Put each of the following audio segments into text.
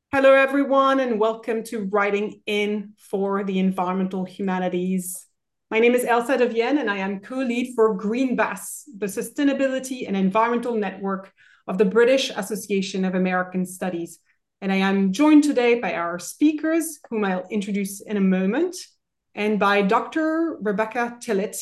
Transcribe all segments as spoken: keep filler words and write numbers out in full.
Hello, everyone, and welcome to Writing In for the Environmental Humanities. My name is Elsa de Vienne, and I am co-lead for GreenBAS, the Sustainability and Environmental Network of the British Association of American Studies. And I am joined today by our speakers, whom I'll introduce in a moment, and by Doctor Rebecca Tillett,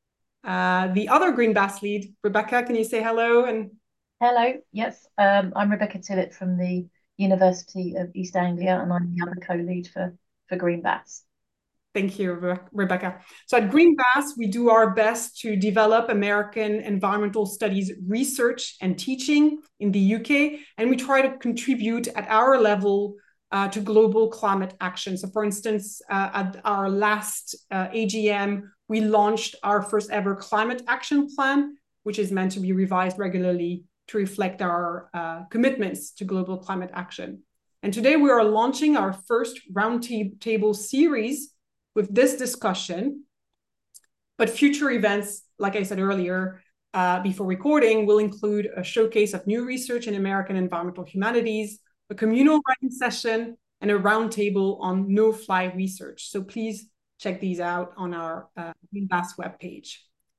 uh, the other GreenBAS lead. Rebecca, can you say hello? And Hello, yes, um, I'm Rebecca Tillett from the University of East Anglia, and I'm the other co-lead for for Green Bats. Thank you, Rebecca. So at GreenBAS, we do our best to develop American environmental studies research and teaching in the U K, and we try to contribute at our level uh, to global climate action. So for instance, uh, at our last uh, A G M, we launched our first ever climate action plan, which is meant to be revised regularly to reflect our uh, commitments to global climate action. And today we are launching our first roundtable series with this discussion. But future events, like I said earlier, uh, before recording, will include a showcase of new research in American environmental humanities, a communal writing session, and a roundtable on no-fly research. So please check these out on our uh, GreenBAS webpage.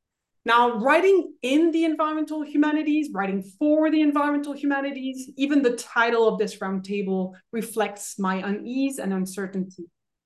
Now, writing in the environmental humanities, writing for the environmental humanities, even the title of this roundtable reflects my unease and uncertainty.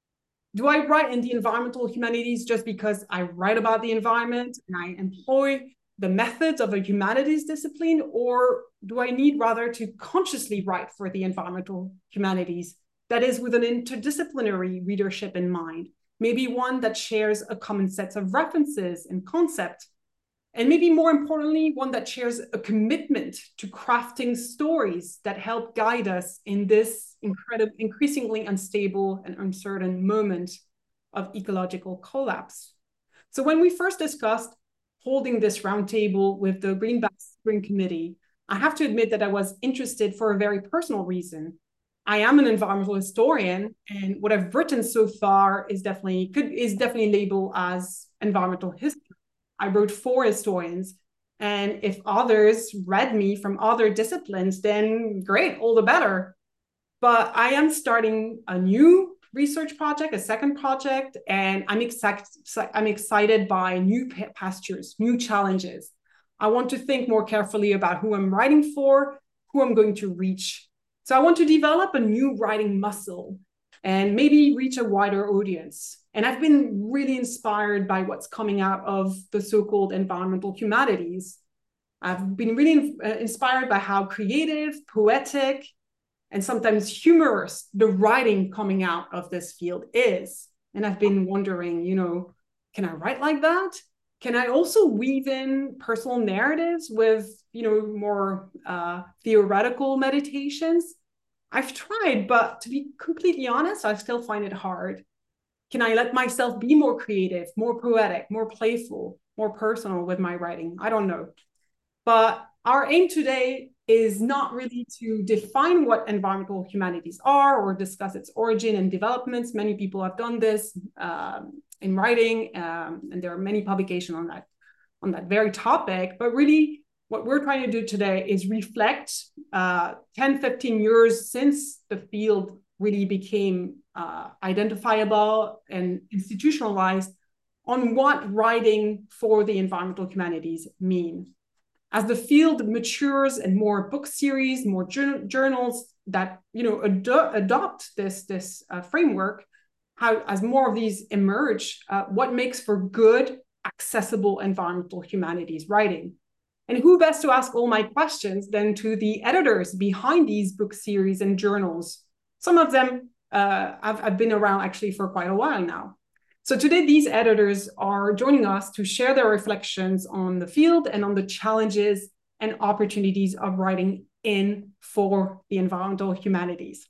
Do I write in the environmental humanities just because I write about the environment and I employ the methods of a humanities discipline, or do I need rather to consciously write for the environmental humanities? That is, with an interdisciplinary readership in mind, maybe one that shares a common set of references and concepts, and maybe more importantly, one that shares a commitment to crafting stories that help guide us in this incredible, increasingly unstable and uncertain moment of ecological collapse. So when we first discussed holding this roundtable with the GreenBAS Steering Committee, I have to admit that I was interested for a very personal reason. I am an environmental historian, and what I've written so far is definitely could is definitely labeled as environmental history. I wrote for historians. And if others read me from other disciplines, then great, all the better. But I am starting a new research project, a second project, and I'm, excited, I'm excited by new pastures, new challenges. I want to think more carefully about who I'm writing for, who I'm going to reach. So I want to develop a new writing muscle and maybe reach a wider audience. And I've been really inspired by what's coming out of the so-called environmental humanities. I've been really uh, inspired by how creative, poetic, and sometimes humorous the writing coming out of this field is. And I've been wondering, you know, can I write like that? Can I also weave in personal narratives with, you know, more uh, theoretical meditations? I've tried, but to be completely honest, I still find it hard. Can I let myself be more creative, more poetic, more playful, more personal with my writing? I don't know. But our aim today is not really to define what environmental humanities are or discuss its origin and developments. Many people have done this um, in writing, um, and there are many publications on that on that very topic. But really, what we're trying to do today is reflect uh, ten, fifteen years since the field really became uh, identifiable and institutionalized on what writing for the environmental humanities mean. As the field matures and more book series, more journals that you know ad adopt this this uh, framework, how as more of these emerge, uh, what makes for good, accessible environmental humanities writing? And who best to ask all my questions than to the editors behind these book series and journals? Some of them uh, I've, I've been around actually for quite a while now. So today, these editors are joining us to share their reflections on the field and on the challenges and opportunities of writing in for the environmental humanities.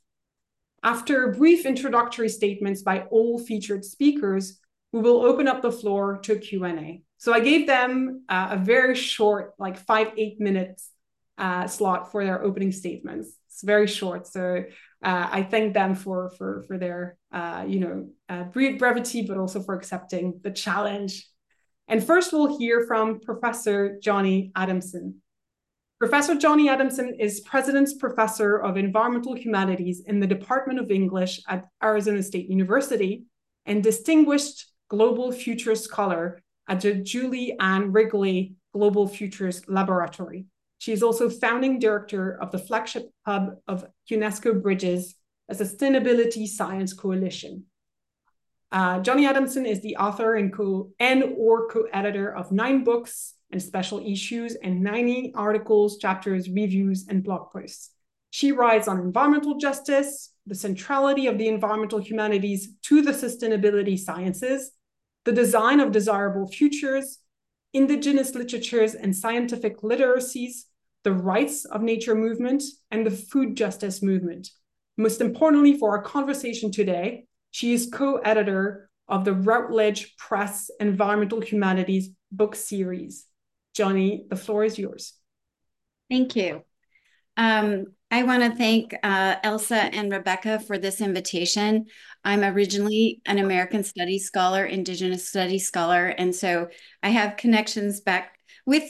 After brief introductory statements by all featured speakers, we will open up the floor to a Q and A. So I gave them uh, a very short, like five, eight minutes uh, slot for their opening statements. It's very short. So uh, I thank them for, for, for their, uh, you know, uh, brevity, but also for accepting the challenge. And first we'll hear from Professor Johnny Adamson. Professor Johnny Adamson is President's Professor of Environmental Humanities in the Department of English at Arizona State University and Distinguished Global Futures Scholar at the Julie Ann Wrigley Global Futures Laboratory. She is also founding director of the flagship hub of UNESCO Bridges, a sustainability science coalition. Uh, Johnny Adamson is the author and, co and or co-editor of nine books and special issues and ninety articles, chapters, reviews, and blog posts. She writes on environmental justice, the centrality of the environmental humanities to the sustainability sciences, the design of desirable futures, indigenous literatures and scientific literacies, the rights of nature movement, and the food justice movement. Most importantly for our conversation today, she is co-editor of the Routledge Press Environmental Humanities book series. Johnny, the floor is yours. Thank you. Um, I want to thank uh, Elsa and Rebecca for this invitation. I'm originally an American Studies scholar, Indigenous Studies scholar, and so I have connections back with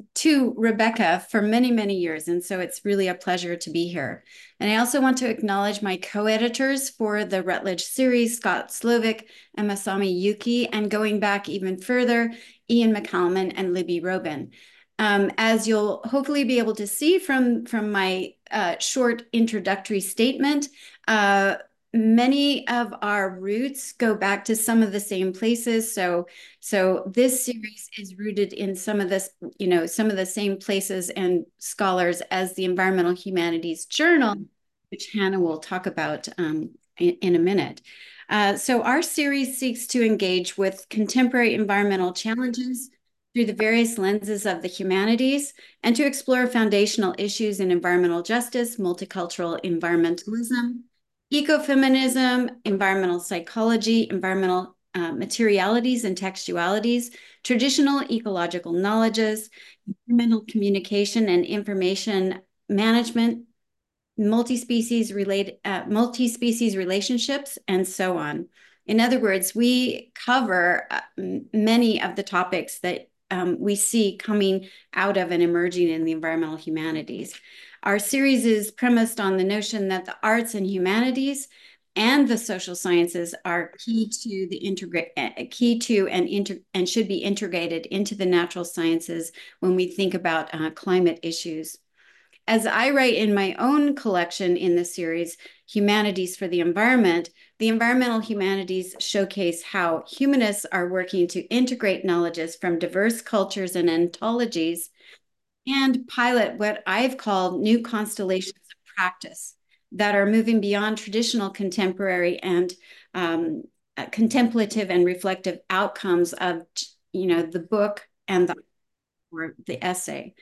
to Rebecca for many, many years, and so it's really a pleasure to be here. And I also want to acknowledge my co-editors for the Routledge series, Scott Slovic and Masami Yuki, and going back even further, Ian McCalman and Libby Robin. Um, as you'll hopefully be able to see from, from my uh, short introductory statement, uh, many of our roots go back to some of the same places. So, so this series is rooted in some of this, you know, some of the same places and scholars as the Environmental Humanities Journal, which Hannah will talk about um, in, in a minute. Uh, so our series seeks to engage with contemporary environmental challenges through the various lenses of the humanities and to explore foundational issues in environmental justice, multicultural environmentalism, ecofeminism, environmental psychology, environmental uh, materialities and textualities, traditional ecological knowledges, environmental communication and information management, multi-species relate, uh, multi-species relationships, and so on. In other words, we cover uh, many of the topics that um, we see coming out of and emerging in the environmental humanities. Our series is premised on the notion that the arts and humanities and the social sciences are key to the integrate, uh, key to and inter and should be integrated into the natural sciences when we think about uh, climate issues. As I write in my own collection in the series, Humanities for the Environment, the environmental humanities showcase how humanists are working to integrate knowledges from diverse cultures and ontologies and pilot what I've called new constellations of practice that are moving beyond traditional contemporary and um, uh, contemplative and reflective outcomes of, you know, the book and the or the essay.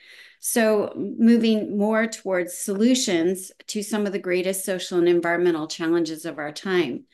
So moving more towards solutions to some of the greatest social and environmental challenges of our time.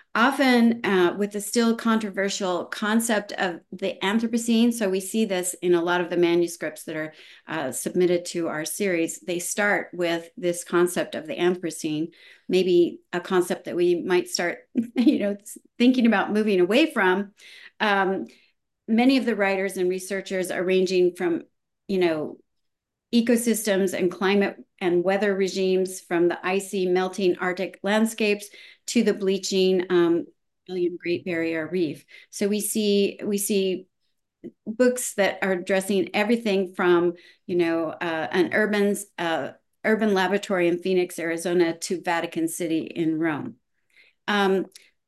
Often uh, with the still controversial concept of the Anthropocene, so we see this in a lot of the manuscripts that are uh, submitted to our series, they start with this concept of the Anthropocene, maybe a concept that we might start, you know, thinking about moving away from. Um, Many of the writers and researchers are ranging from, you know, ecosystems and climate and weather regimes, from the icy melting Arctic landscapes to the bleaching um, Great Barrier Reef. So we see we see books that are addressing everything from, you know, uh, an urban uh, urban laboratory in Phoenix, Arizona, to Vatican City in Rome. Um,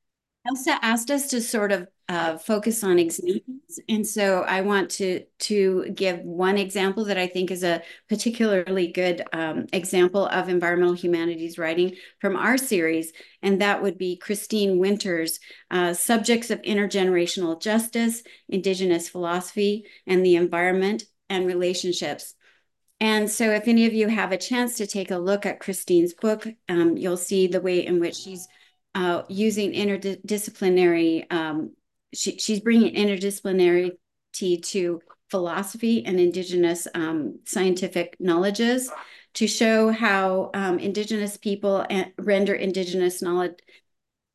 Elsa asked us to sort of uh, focus on examples. And so I want to, to give one example that I think is a particularly good um, example of environmental humanities writing from our series. And that would be Christine Winter's uh, Subjects of Intergenerational Justice, Indigenous Philosophy, and the Environment and Relationships. And so if any of you have a chance to take a look at Christine's book, um, you'll see the way in which she's Uh, using interdisciplinary, um, she, she's bringing interdisciplinarity to philosophy and indigenous um, scientific knowledges to show how um, indigenous people render indigenous knowledge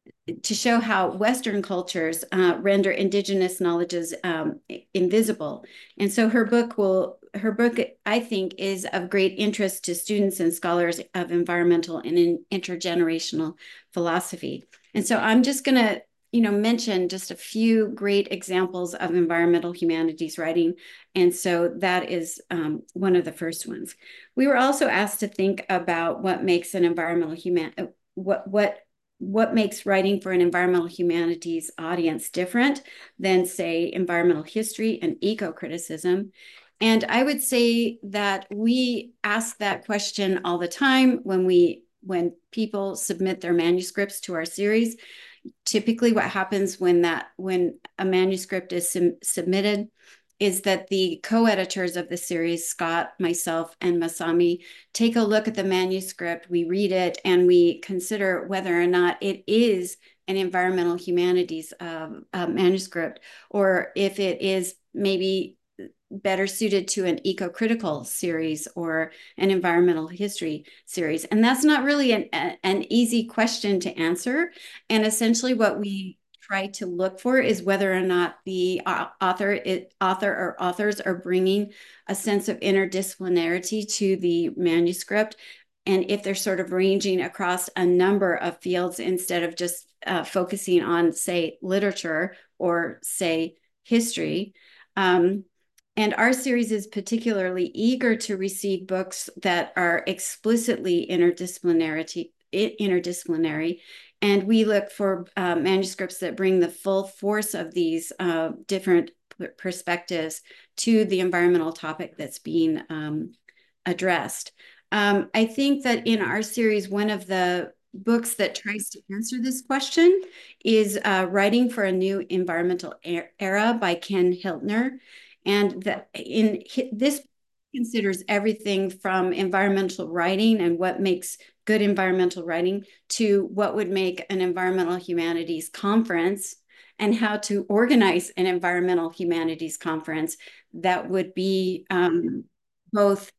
to show how Western cultures uh, render indigenous knowledges um, invisible. And so her book will, her book, I think, is of great interest to students and scholars of environmental and intergenerational philosophy. And so I'm just going to, you know, mention just a few great examples of environmental humanities writing. And so that is um, one of the first ones. We were also asked to think about what makes an environmental human, what, what, what makes writing for an environmental humanities audience different than, say, environmental history and eco-criticism. And I would say that we ask that question all the time when we when people submit their manuscripts to our series. Typically what happens when that when a manuscript is sum, submitted is that the co-editors of the series, Scott, myself, and Masami, take a look at the manuscript, we read it, and we consider whether or not it is an environmental humanities um, uh, manuscript, or if it is maybe better suited to an eco-critical series or an environmental history series. And that's not really an, an easy question to answer. And essentially what we try to look for is whether or not the author, it, author or authors are bringing a sense of interdisciplinarity to the manuscript, and if they're sort of ranging across a number of fields instead of just uh, focusing on, say, literature or, say, history. Um, and our series is particularly eager to receive books that are explicitly interdisciplinarity, interdisciplinary. And we look for uh, manuscripts that bring the full force of these uh, different perspectives to the environmental topic that's being um, addressed. Um, I think that in our series, one of the books that tries to answer this question is uh, Writing for a New Environmental Era by Ken Hiltner. And the, in this considers everything from environmental writing and what makes good environmental writing to what would make an environmental humanities conference and how to organize an environmental humanities conference that would be um, both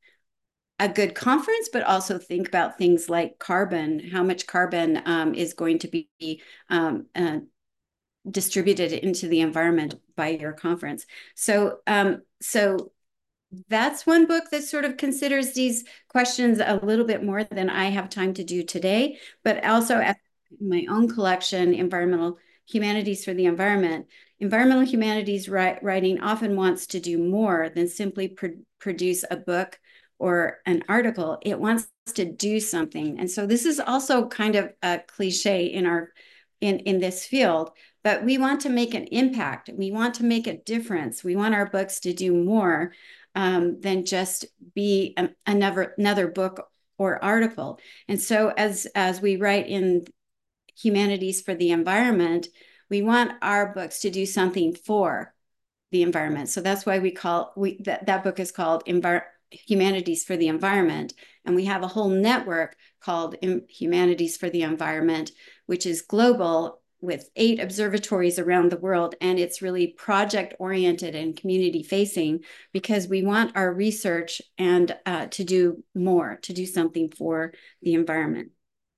a good conference, but also think about things like carbon, how much carbon um, is going to be um, uh, distributed into the environment by your conference. So, um, so that's one book that sort of considers these questions a little bit more than I have time to do today, but also at my own collection, Environmental Humanities for the Environment. Environmental humanities writing often wants to do more than simply pr produce a book or an article. It wants to do something. And so this is also kind of a cliche in our in, in this field, but we want to make an impact. We want to make a difference. We want our books to do more um, than just be a, another, another book or article. And so as, as we write in Humanities for the Environment, we want our books to do something for the environment. So that's why we call, we that, that book is called Envir Humanities for the Environment. And we have a whole network called Humanities for the Environment, which is global with eight observatories around the world. And it's really project oriented and community facing because we want our research and uh, to do more, to do something for the environment.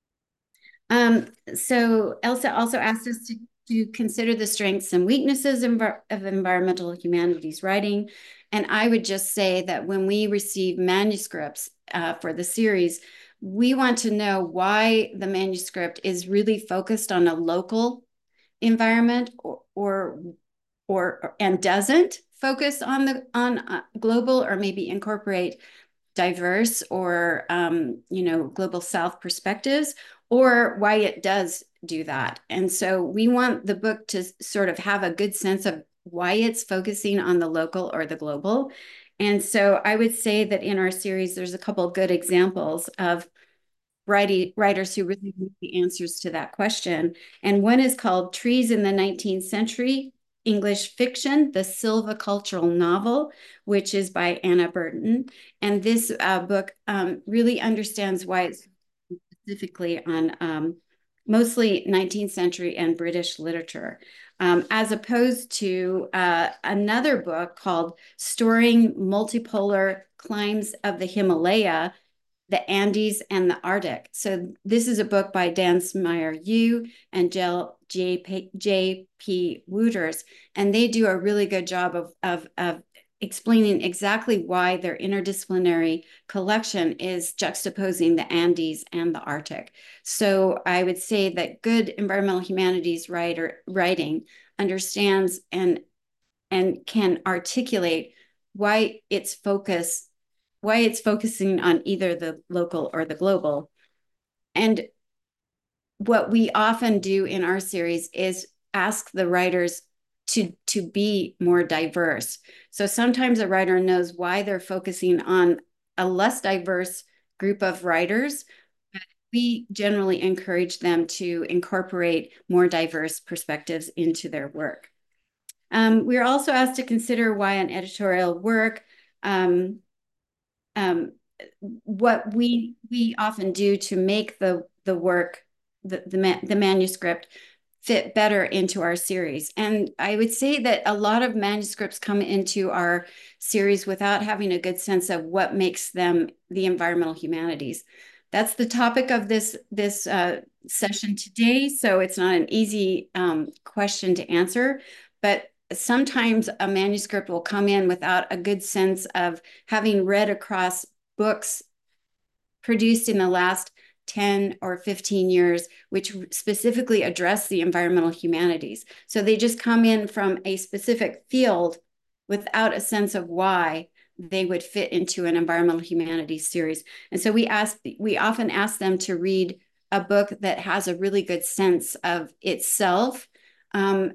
Um, so Elsa also asked us to, to consider the strengths and weaknesses of, of environmental humanities writing. And I would just say that when we receive manuscripts uh, for the series, we want to know why the manuscript is really focused on a local environment or, or, or and doesn't focus on the on uh, global or maybe incorporate diverse or um, you know, global South perspectives, or why it does do that. And so we want the book to sort of have a good sense of why it's focusing on the local or the global. And so I would say that in our series, there's a couple of good examples of writing, writers who really know the answers to that question. And one is called Trees in the nineteenth Century, English Fiction, the Silvicultural Novel, which is by Anna Burton. And this uh, book um, really understands why it's specifically on um, mostly nineteenth century and British literature, um, as opposed to uh, another book called Storing Multipolar Climbs of the Himalaya, the Andes and the Arctic. So this is a book by Dan Smyer-Yu and J P Wooters, and they do a really good job of, of, of explaining exactly why their interdisciplinary collection is juxtaposing the Andes and the Arctic. So I would say that good environmental humanities writer writing understands and and can articulate why its focus, why it's focusing on either the local or the global. And what we often do in our series is ask the writers to, to be more diverse. So sometimes a writer knows why they're focusing on a less diverse group of writers. We generally encourage them to incorporate more diverse perspectives into their work. Um, we are also asked to consider why an editorial work, um, um, what we we often do to make the the work, the the, ma the manuscript fit better into our series. And I would say that a lot of manuscripts come into our series without having a good sense of what makes them the environmental humanities. That's the topic of this this uh, session today, so it's not an easy um, question to answer, but sometimes a manuscript will come in without a good sense of having read across books produced in the last ten or fifteen years, which specifically address the environmental humanities. So they just come in from a specific field without a sense of why they would fit into an environmental humanities series. And so we ask, we often ask them to read a book that has a really good sense of itself, um,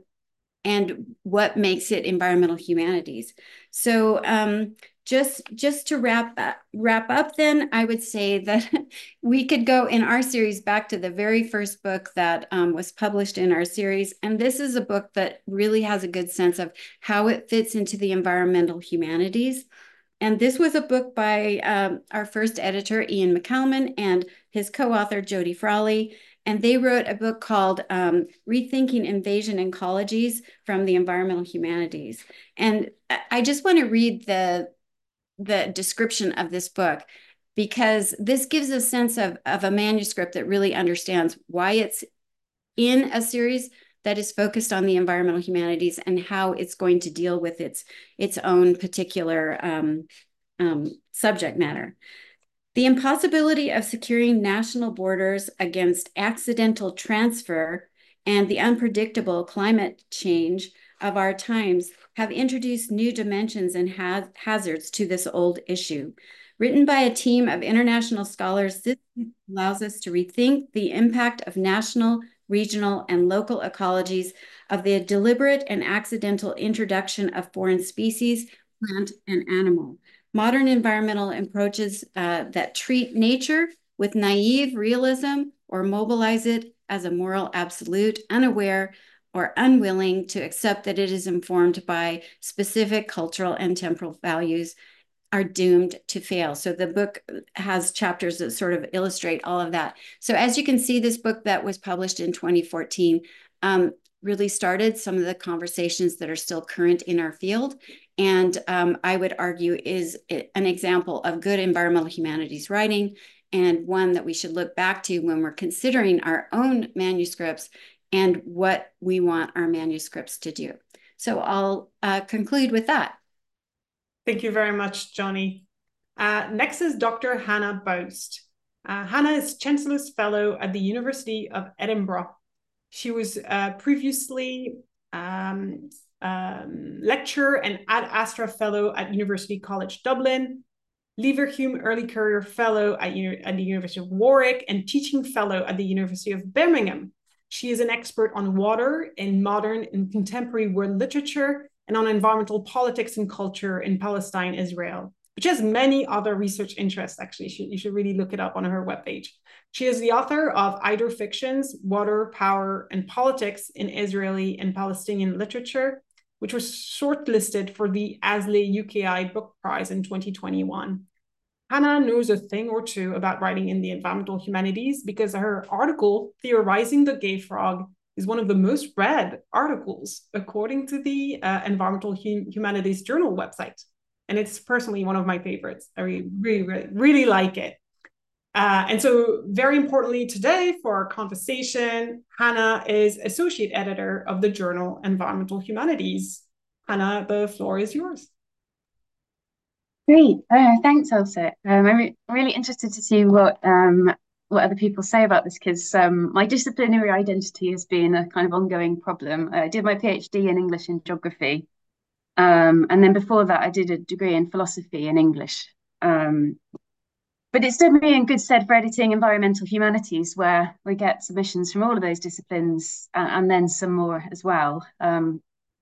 and what makes it environmental humanities. So um, just, just to wrap up, wrap up then, I would say that we could go in our series back to the very first book that um, was published in our series. And this is a book that really has a good sense of how it fits into the environmental humanities. And this was a book by um, our first editor, Ian McCalman, and his co-author, Jody Frawley. And they wrote a book called um, Rethinking Invasion Ecologies from the Environmental Humanities. And I just want to read the, the description of this book, because this gives a sense of, of a manuscript that really understands why it's in a series that is focused on the environmental humanities and how it's going to deal with its, its own particular um, um, subject matter. The impossibility of securing national borders against accidental transfer and the unpredictable climate change of our times have introduced new dimensions and ha hazards to this old issue. Written by a team of international scholars, this allows us to rethink the impact of national, regional, and local ecologies of the deliberate and accidental introduction of foreign species, plant, and animal. Modern environmental approaches uh, that treat nature with naive realism or mobilize it as a moral absolute, unaware or unwilling to accept that it is informed by specific cultural and temporal values, are doomed to fail. So the book has chapters that sort of illustrate all of that. So as you can see, this book that was published in twenty fourteen um, really started some of the conversations that are still current in our field. And um, I would argue is an example of good environmental humanities writing, and one that we should look back to when we're considering our own manuscripts and what we want our manuscripts to do. So I'll uh, conclude with that. Thank you very much, Johnny. Uh, next is Doctor Hannah Boust. Uh, Hannah is Chancellor's Fellow at the University of Edinburgh. She was uh, previously um, um, Lecturer and Ad Astra Fellow at University College Dublin, Leverhulme Early Career Fellow at, at the University of Warwick, and Teaching Fellow at the University of Birmingham. She is an expert on water in modern and contemporary world literature and on environmental politics and culture in Palestine, Israel. But she has many other research interests, actually. You should, you should really look it up on her webpage. She is the author of Eider Fictions, Water, Power, and Politics in Israeli and Palestinian Literature, which was shortlisted for the ASLE U K I Book Prize in twenty twenty-one. Hannah knows a thing or two about writing in the environmental humanities because her article, Theorizing the Gay Frog, is one of the most read articles according to the uh, Environmental hum Humanities Journal website. And it's personally one of my favorites. I really, really, really like it. Uh, and so very importantly today for our conversation, Hannah is associate editor of the journal Environmental Humanities. Hannah, the floor is yours. Great, uh, thanks, Elsa. Um, I'm re really interested to see what um, what other people say about this, because um, my disciplinary identity has been a kind of ongoing problem. I did my PhD in English and geography, um, and then before that, I did a degree in philosophy and English. Um, but it stood me in good stead for editing environmental humanities, where we get submissions from all of those disciplines and, and then some more as well. Um,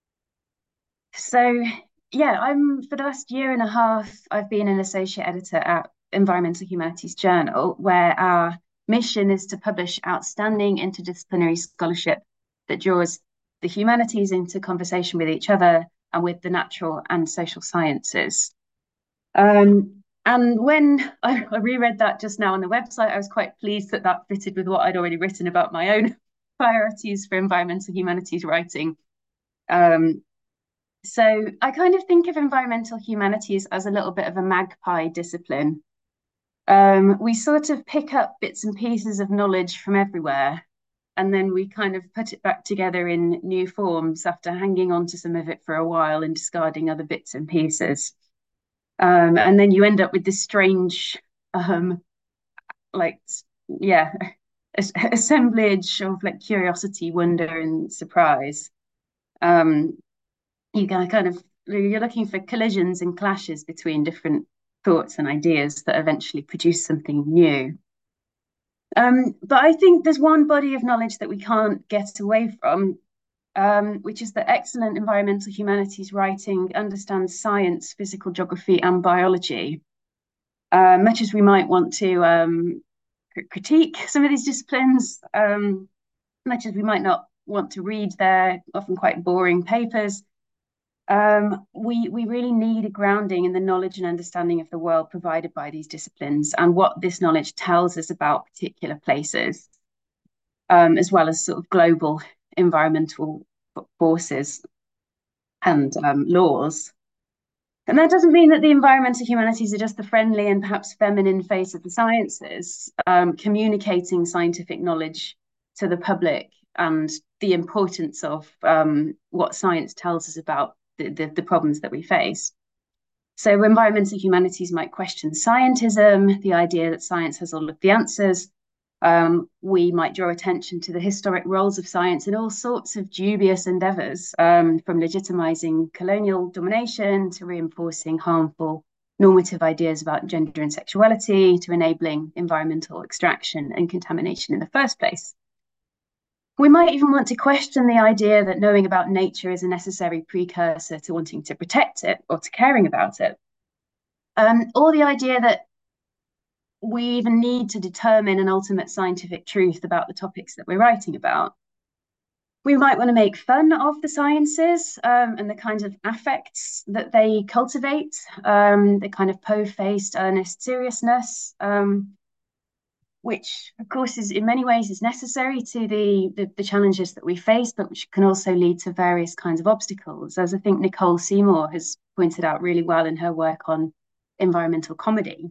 so. Yeah, I'm for the last year and a half, I've been an associate editor at Environmental Humanities Journal, where our mission is to publish outstanding interdisciplinary scholarship that draws the humanities into conversation with each other and with the natural and social sciences. Um, and when I, I reread that just now on the website, I was quite pleased that that fitted with what I'd already written about my own priorities for environmental humanities writing. Um, So I kind of think of environmental humanities as a little bit of a magpie discipline. Um, we sort of pick up bits and pieces of knowledge from everywhere, and then we kind of put it back together in new forms after hanging on to some of it for a while and discarding other bits and pieces. Um, and then you end up with this strange, um, like, yeah, assemblage of like curiosity, wonder, and surprise. Um, you kind of you're looking for collisions and clashes between different thoughts and ideas that eventually produce something new. Um, but I think there's one body of knowledge that we can't get away from, um, which is that excellent environmental humanities writing understands science, physical geography, and biology. Uh, much as we might want to um, critique some of these disciplines, um, much as we might not want to read their often quite boring papers, Um, we, we really need a grounding in the knowledge and understanding of the world provided by these disciplines and what this knowledge tells us about particular places, um, as well as sort of global environmental forces and um, laws. And that doesn't mean that the environmental humanities are just the friendly and perhaps feminine face of the sciences, um, communicating scientific knowledge to the public and the importance of um, what science tells us about The, the, the problems that we face. So environmental humanities might question scientism, the idea that science has all of the answers. Um, we might draw attention to the historic roles of science in all sorts of dubious endeavors, um, from legitimizing colonial domination to reinforcing harmful normative ideas about gender and sexuality to enabling environmental extraction and contamination in the first place. We might even want to question the idea that knowing about nature is a necessary precursor to wanting to protect it or to caring about it. Um, or the idea that we even need to determine an ultimate scientific truth about the topics that we're writing about. We might want to make fun of the sciences um, and the kinds of affects that they cultivate, um, the kind of po-faced, earnest seriousness, um, which of course is in many ways is necessary to the, the, the challenges that we face, but which can also lead to various kinds of obstacles, as I think Nicole Seymour has pointed out really well in her work on environmental comedy.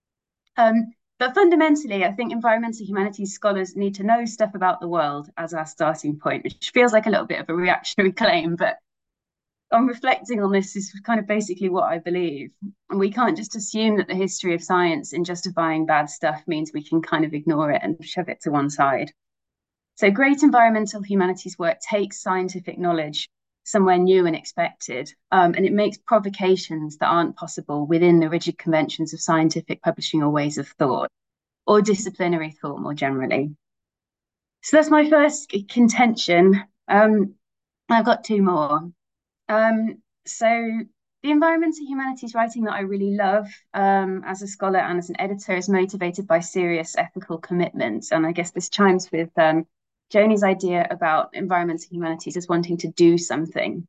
Um, but fundamentally, I think environmental humanities scholars need to know stuff about the world as our starting point, which feels like a little bit of a reactionary claim, but on reflecting on this is kind of basically what I believe. And we can't just assume that the history of science in justifying bad stuff means we can kind of ignore it and shove it to one side. So great environmental humanities work takes scientific knowledge somewhere new and expected, um, and it makes provocations that aren't possible within the rigid conventions of scientific publishing or ways of thought, or disciplinary thought more generally. So that's my first contention. Um, I've got two more. Um, so the environmental humanities writing that I really love um, as a scholar and as an editor is motivated by serious ethical commitment. And I guess this chimes with um, Joni's idea about environmental humanities as wanting to do something.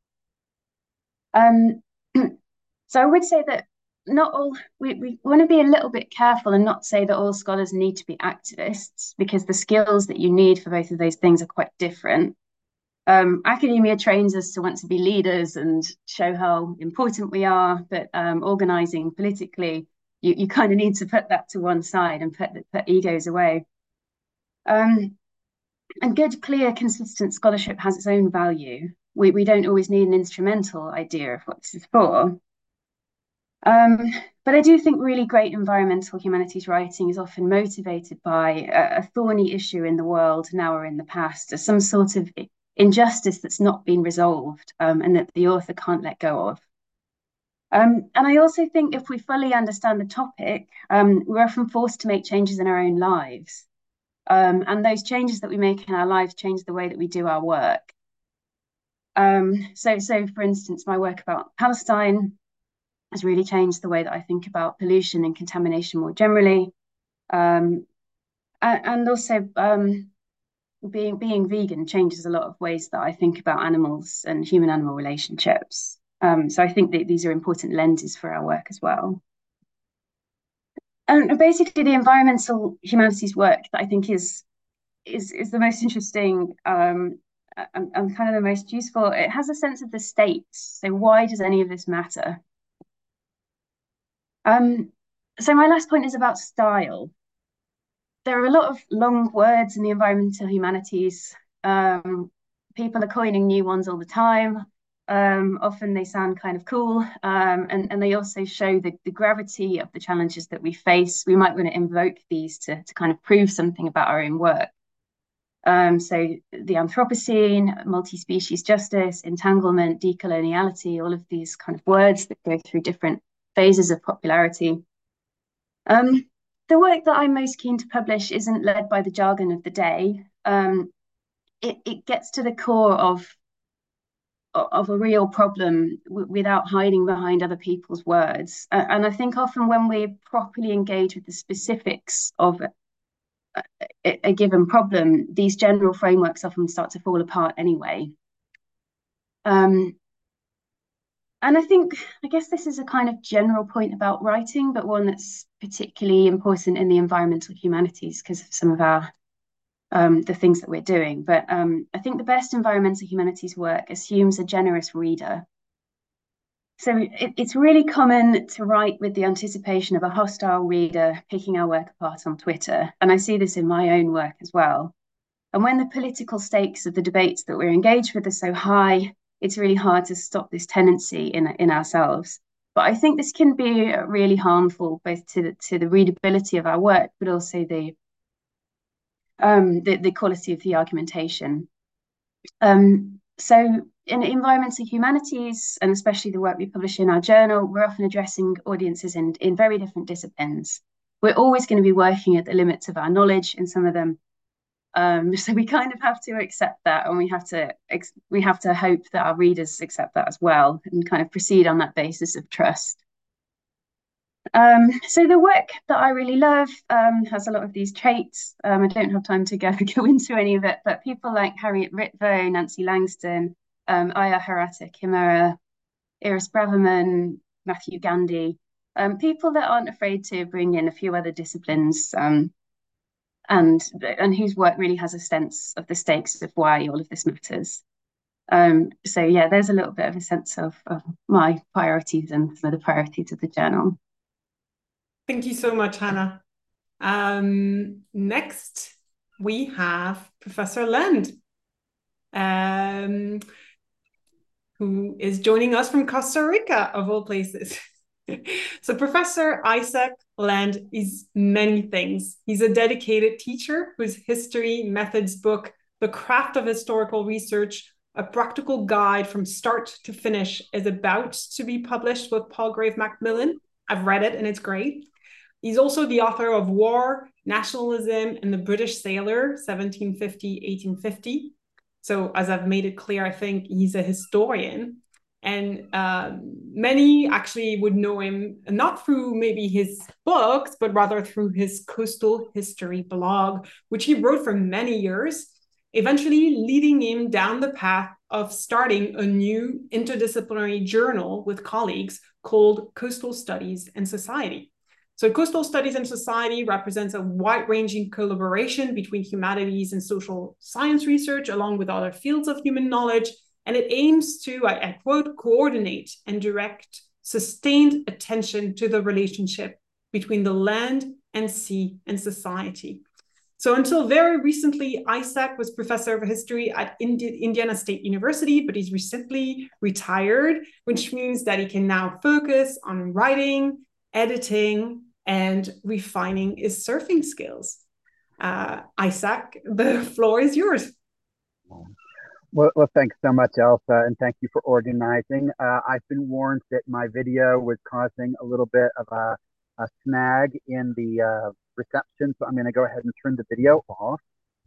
Um, so I would say that not all, we, we want to be a little bit careful and not say that all scholars need to be activists, because the skills that you need for both of those things are quite different. Um, academia trains us to want to be leaders and show how important we are, but um, organising politically you, you kind of need to put that to one side and put, put egos away. Um, and good, clear, consistent scholarship has its own value. We, we don't always need an instrumental idea of what this is for. Um, but I do think really great environmental humanities writing is often motivated by a, a thorny issue in the world now or in the past, as some sort of injustice that's not been resolved, um, and that the author can't let go of. Um, and I also think if we fully understand the topic, um, we're often forced to make changes in our own lives. Um, and those changes that we make in our lives change the way that we do our work. Um, so, so, for instance, my work about Palestine has really changed the way that I think about pollution and contamination more generally. Um, and also um, being, being vegan changes a lot of ways that I think about animals and human-animal relationships. Um, so I think that these are important lenses for our work as well. And basically the environmental humanities work that I think is is, is the most interesting um, and, and kind of the most useful. It has a sense of the stakes. So why does any of this matter? Um, so my last point is about style. There are a lot of long words in the environmental humanities. Um, people are coining new ones all the time. Um, often they sound kind of cool, um, and, and they also show the, the gravity of the challenges that we face. We might want to invoke these to, to kind of prove something about our own work. Um, so the Anthropocene, multi-species justice, entanglement, decoloniality, all of these kind of words that go through different phases of popularity. Um, the work that I'm most keen to publish isn't led by the jargon of the day. Um, it, it gets to the core of, of a real problem w- without hiding behind other people's words. Uh, and I think often when we properly engage with the specifics of a, a, a given problem, these general frameworks often start to fall apart anyway. Um, And I think, I guess this is a kind of general point about writing, but one that's particularly important in the environmental humanities because of some of our, um, the things that we're doing. But um, I think the best environmental humanities work assumes a generous reader. So it, it's really common to write with the anticipation of a hostile reader picking our work apart on Twitter. And I see this in my own work as well. And when the political stakes of the debates that we're engaged with are so high, it's really hard to stop this tendency in, in ourselves. But I think this can be really harmful, both to the, to the readability of our work, but also the, um, the, the quality of the argumentation. Um, so in environmental humanities, and especially the work we publish in our journal, we're often addressing audiences in, in very different disciplines. We're always going to be working at the limits of our knowledge in some of them. Um, so we kind of have to accept that, and we have to we have to hope that our readers accept that as well, and kind of proceed on that basis of trust. Um, so the work that I really love um, has a lot of these traits. Um, I don't have time to go, go into any of it, but people like Harriet Ritvo, Nancy Langston, um, Aya Harata Kimura, Iris Braverman, Matthew Gandhi, um, people that aren't afraid to bring in a few other disciplines, um, and and whose work really has a sense of the stakes of why all of this matters. Um, so yeah, there's a little bit of a sense of, of my priorities and some of the priorities of the journal. Thank you so much, Hannah. Um, next, we have Professor Lend, um, who is joining us from Costa Rica, of all places. So Professor Isaac Lend is many things. He's a dedicated teacher whose history methods book, The Craft of Historical Research, a practical guide from start to finish, is about to be published with Palgrave Macmillan. I've read it and it's great. He's also the author of War, Nationalism, and the British Sailor, seventeen fifty to eighteen fifty. So as I've made it clear, I think he's a historian. And um, many actually would know him not through maybe his books, but rather through his Coastal History blog, which he wrote for many years, eventually leading him down the path of starting a new interdisciplinary journal with colleagues called Coastal Studies and Society. So Coastal Studies and Society represents a wide-ranging collaboration between humanities and social science research, along with other fields of human knowledge. And it aims to, I, I quote, coordinate and direct sustained attention to the relationship between the land and sea and society. So until very recently, Isaac was professor of history at Indi- Indiana State University, but he's recently retired, which means that he can now focus on writing, editing, and refining his surfing skills. Uh, Isaac, the floor is yours. Well, well, thanks so much, Elsa, and thank you for organizing. Uh, I've been warned that my video was causing a little bit of a, a snag in the uh, reception, so I'm going to go ahead and turn the video off.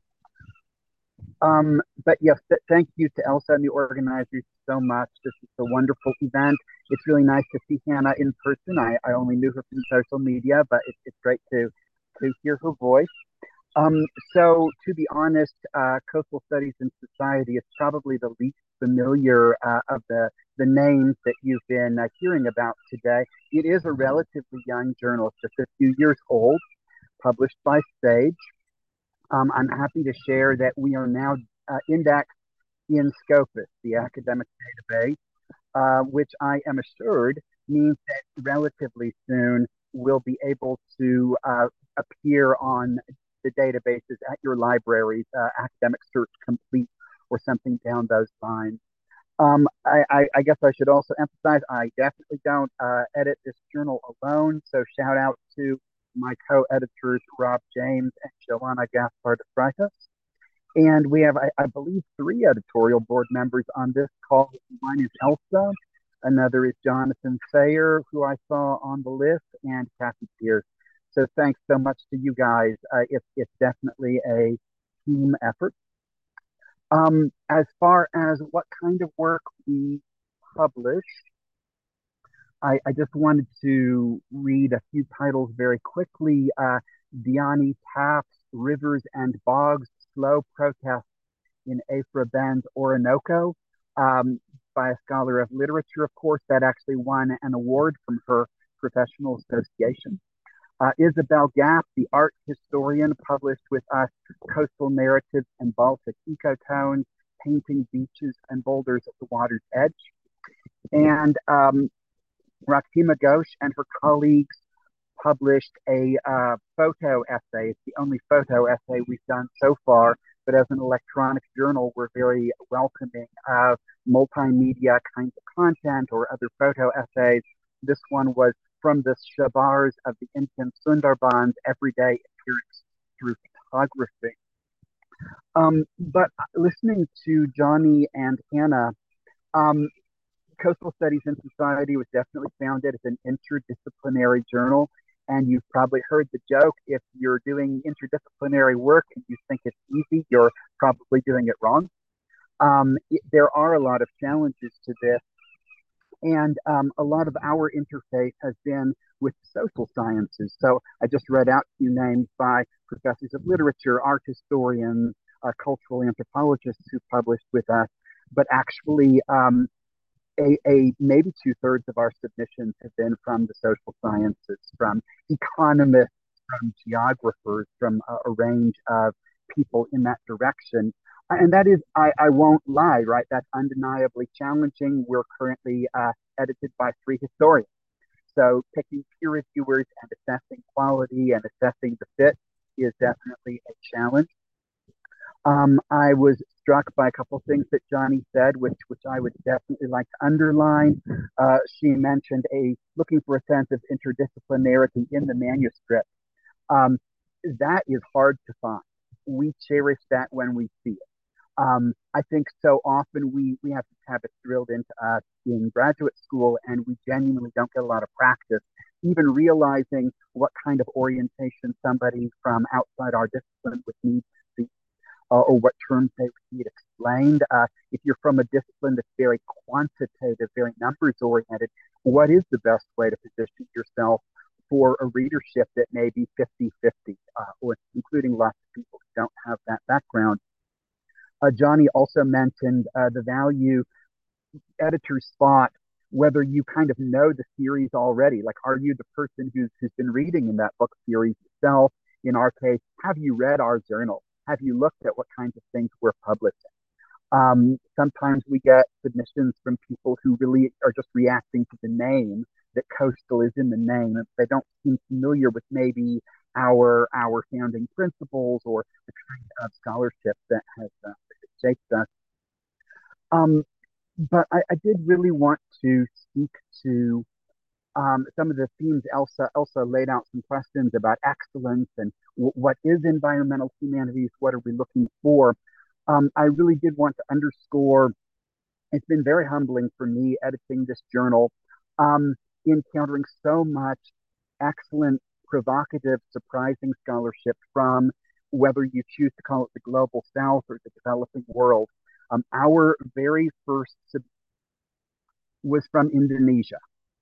Um, but yes, th thank you to Elsa and the organizers so much. This is a wonderful event. It's really nice to see Hannah in person. I, I only knew her from social media, but it, it's great to, to hear her voice. Um, so to be honest, uh, Coastal Studies in Society is probably the least familiar uh, of the, the names that you've been uh, hearing about today. It is a relatively young journal. It's just a few years old, published by Sage. Um, I'm happy to share that we are now uh, indexed in Scopus, the academic database, uh, which I am assured means that relatively soon we'll be able to uh, appear on the databases at your libraries, uh, Academic Search Complete or something down those lines. Um, I, I, I guess I should also emphasize I definitely don't uh, edit this journal alone, so shout out to my co-editors Rob James and Joanna Gaspar de Freitas. And we have, I, I believe, three editorial board members on this call. One is Elsa, another is Jonathan Sayer, who I saw on the list, and Kathy Pierce. So thanks so much to you guys. Uh, it's, it's definitely a team effort. Um, as far as what kind of work we publish, I, I just wanted to read a few titles very quickly. Uh, Diani Taft's Rivers and Bogs, Slow Protest in Aphra Bend's Orinoco, um, by a scholar of literature, of course, that actually won an award from her professional association. Uh, Isabel Gapp, the art historian, published with us Coastal Narratives and Baltic Ecotones, Painting Beaches and Boulders at the Water's Edge. And um, Raktima Ghosh and her colleagues published a uh, photo essay. It's the only photo essay we've done so far, but as an electronic journal, we're very welcoming of multimedia kinds of content or other photo essays. This one was From the Shabars of the Indian Sundarbans, Everyday Appearance Through Photography. Um, but listening to Johnny and Hannah, um, Coastal Studies in Society was definitely founded as an interdisciplinary journal. And you've probably heard the joke, if you're doing interdisciplinary work and you think it's easy, you're probably doing it wrong. Um, it, there are a lot of challenges to this. And um, a lot of our interface has been with social sciences. So I just read out a few names by professors of literature, art historians, uh, cultural anthropologists who published with us. But actually, um, a, a maybe two-thirds of our submissions have been from the social sciences, from economists, from geographers, from a, a range of people in that direction. And that is, I, I won't lie, right? That's undeniably challenging. We're currently uh, edited by three historians. So picking peer reviewers and assessing quality and assessing the fit is definitely a challenge. Um, I was struck by a couple of things that Johnny said, which which I would definitely like to underline. Uh, she mentioned a looking for a sense of interdisciplinarity in the manuscript. Um, that is hard to find. We cherish that when we see it. Um, I think so often we, we have to have it drilled into us in graduate school, and we genuinely don't get a lot of practice, even realizing what kind of orientation somebody from outside our discipline would need to see, uh, or what terms they would need explained. Uh, if you're from a discipline that's very quantitative, very numbers oriented, what is the best way to position yourself for a readership that may be fifty fifty, uh, or including lots of people who don't have that background? Uh, Johnny also mentioned uh, the value editors spot, whether you kind of know the series already. Like, are you the person who's, who's been reading in that book series yourself? In our case, have you read our journal? Have you looked at what kinds of things we're publishing? Um, sometimes we get submissions from people who really are just reacting to the name, that coastal is in the name. If they don't seem familiar with maybe our our founding principles or the kind of scholarship that has uh, shaped us. Um, but I, I did really want to speak to um, some of the themes. Elsa Elsa laid out some questions about excellence and w- what is environmental humanities. What are we looking for? Um, I really did want to underscore. It's been very humbling for me editing this journal, um, encountering so much excellent, provocative, surprising scholarship from whether you choose to call it the global south or the developing world. Um, our very first was from Indonesia.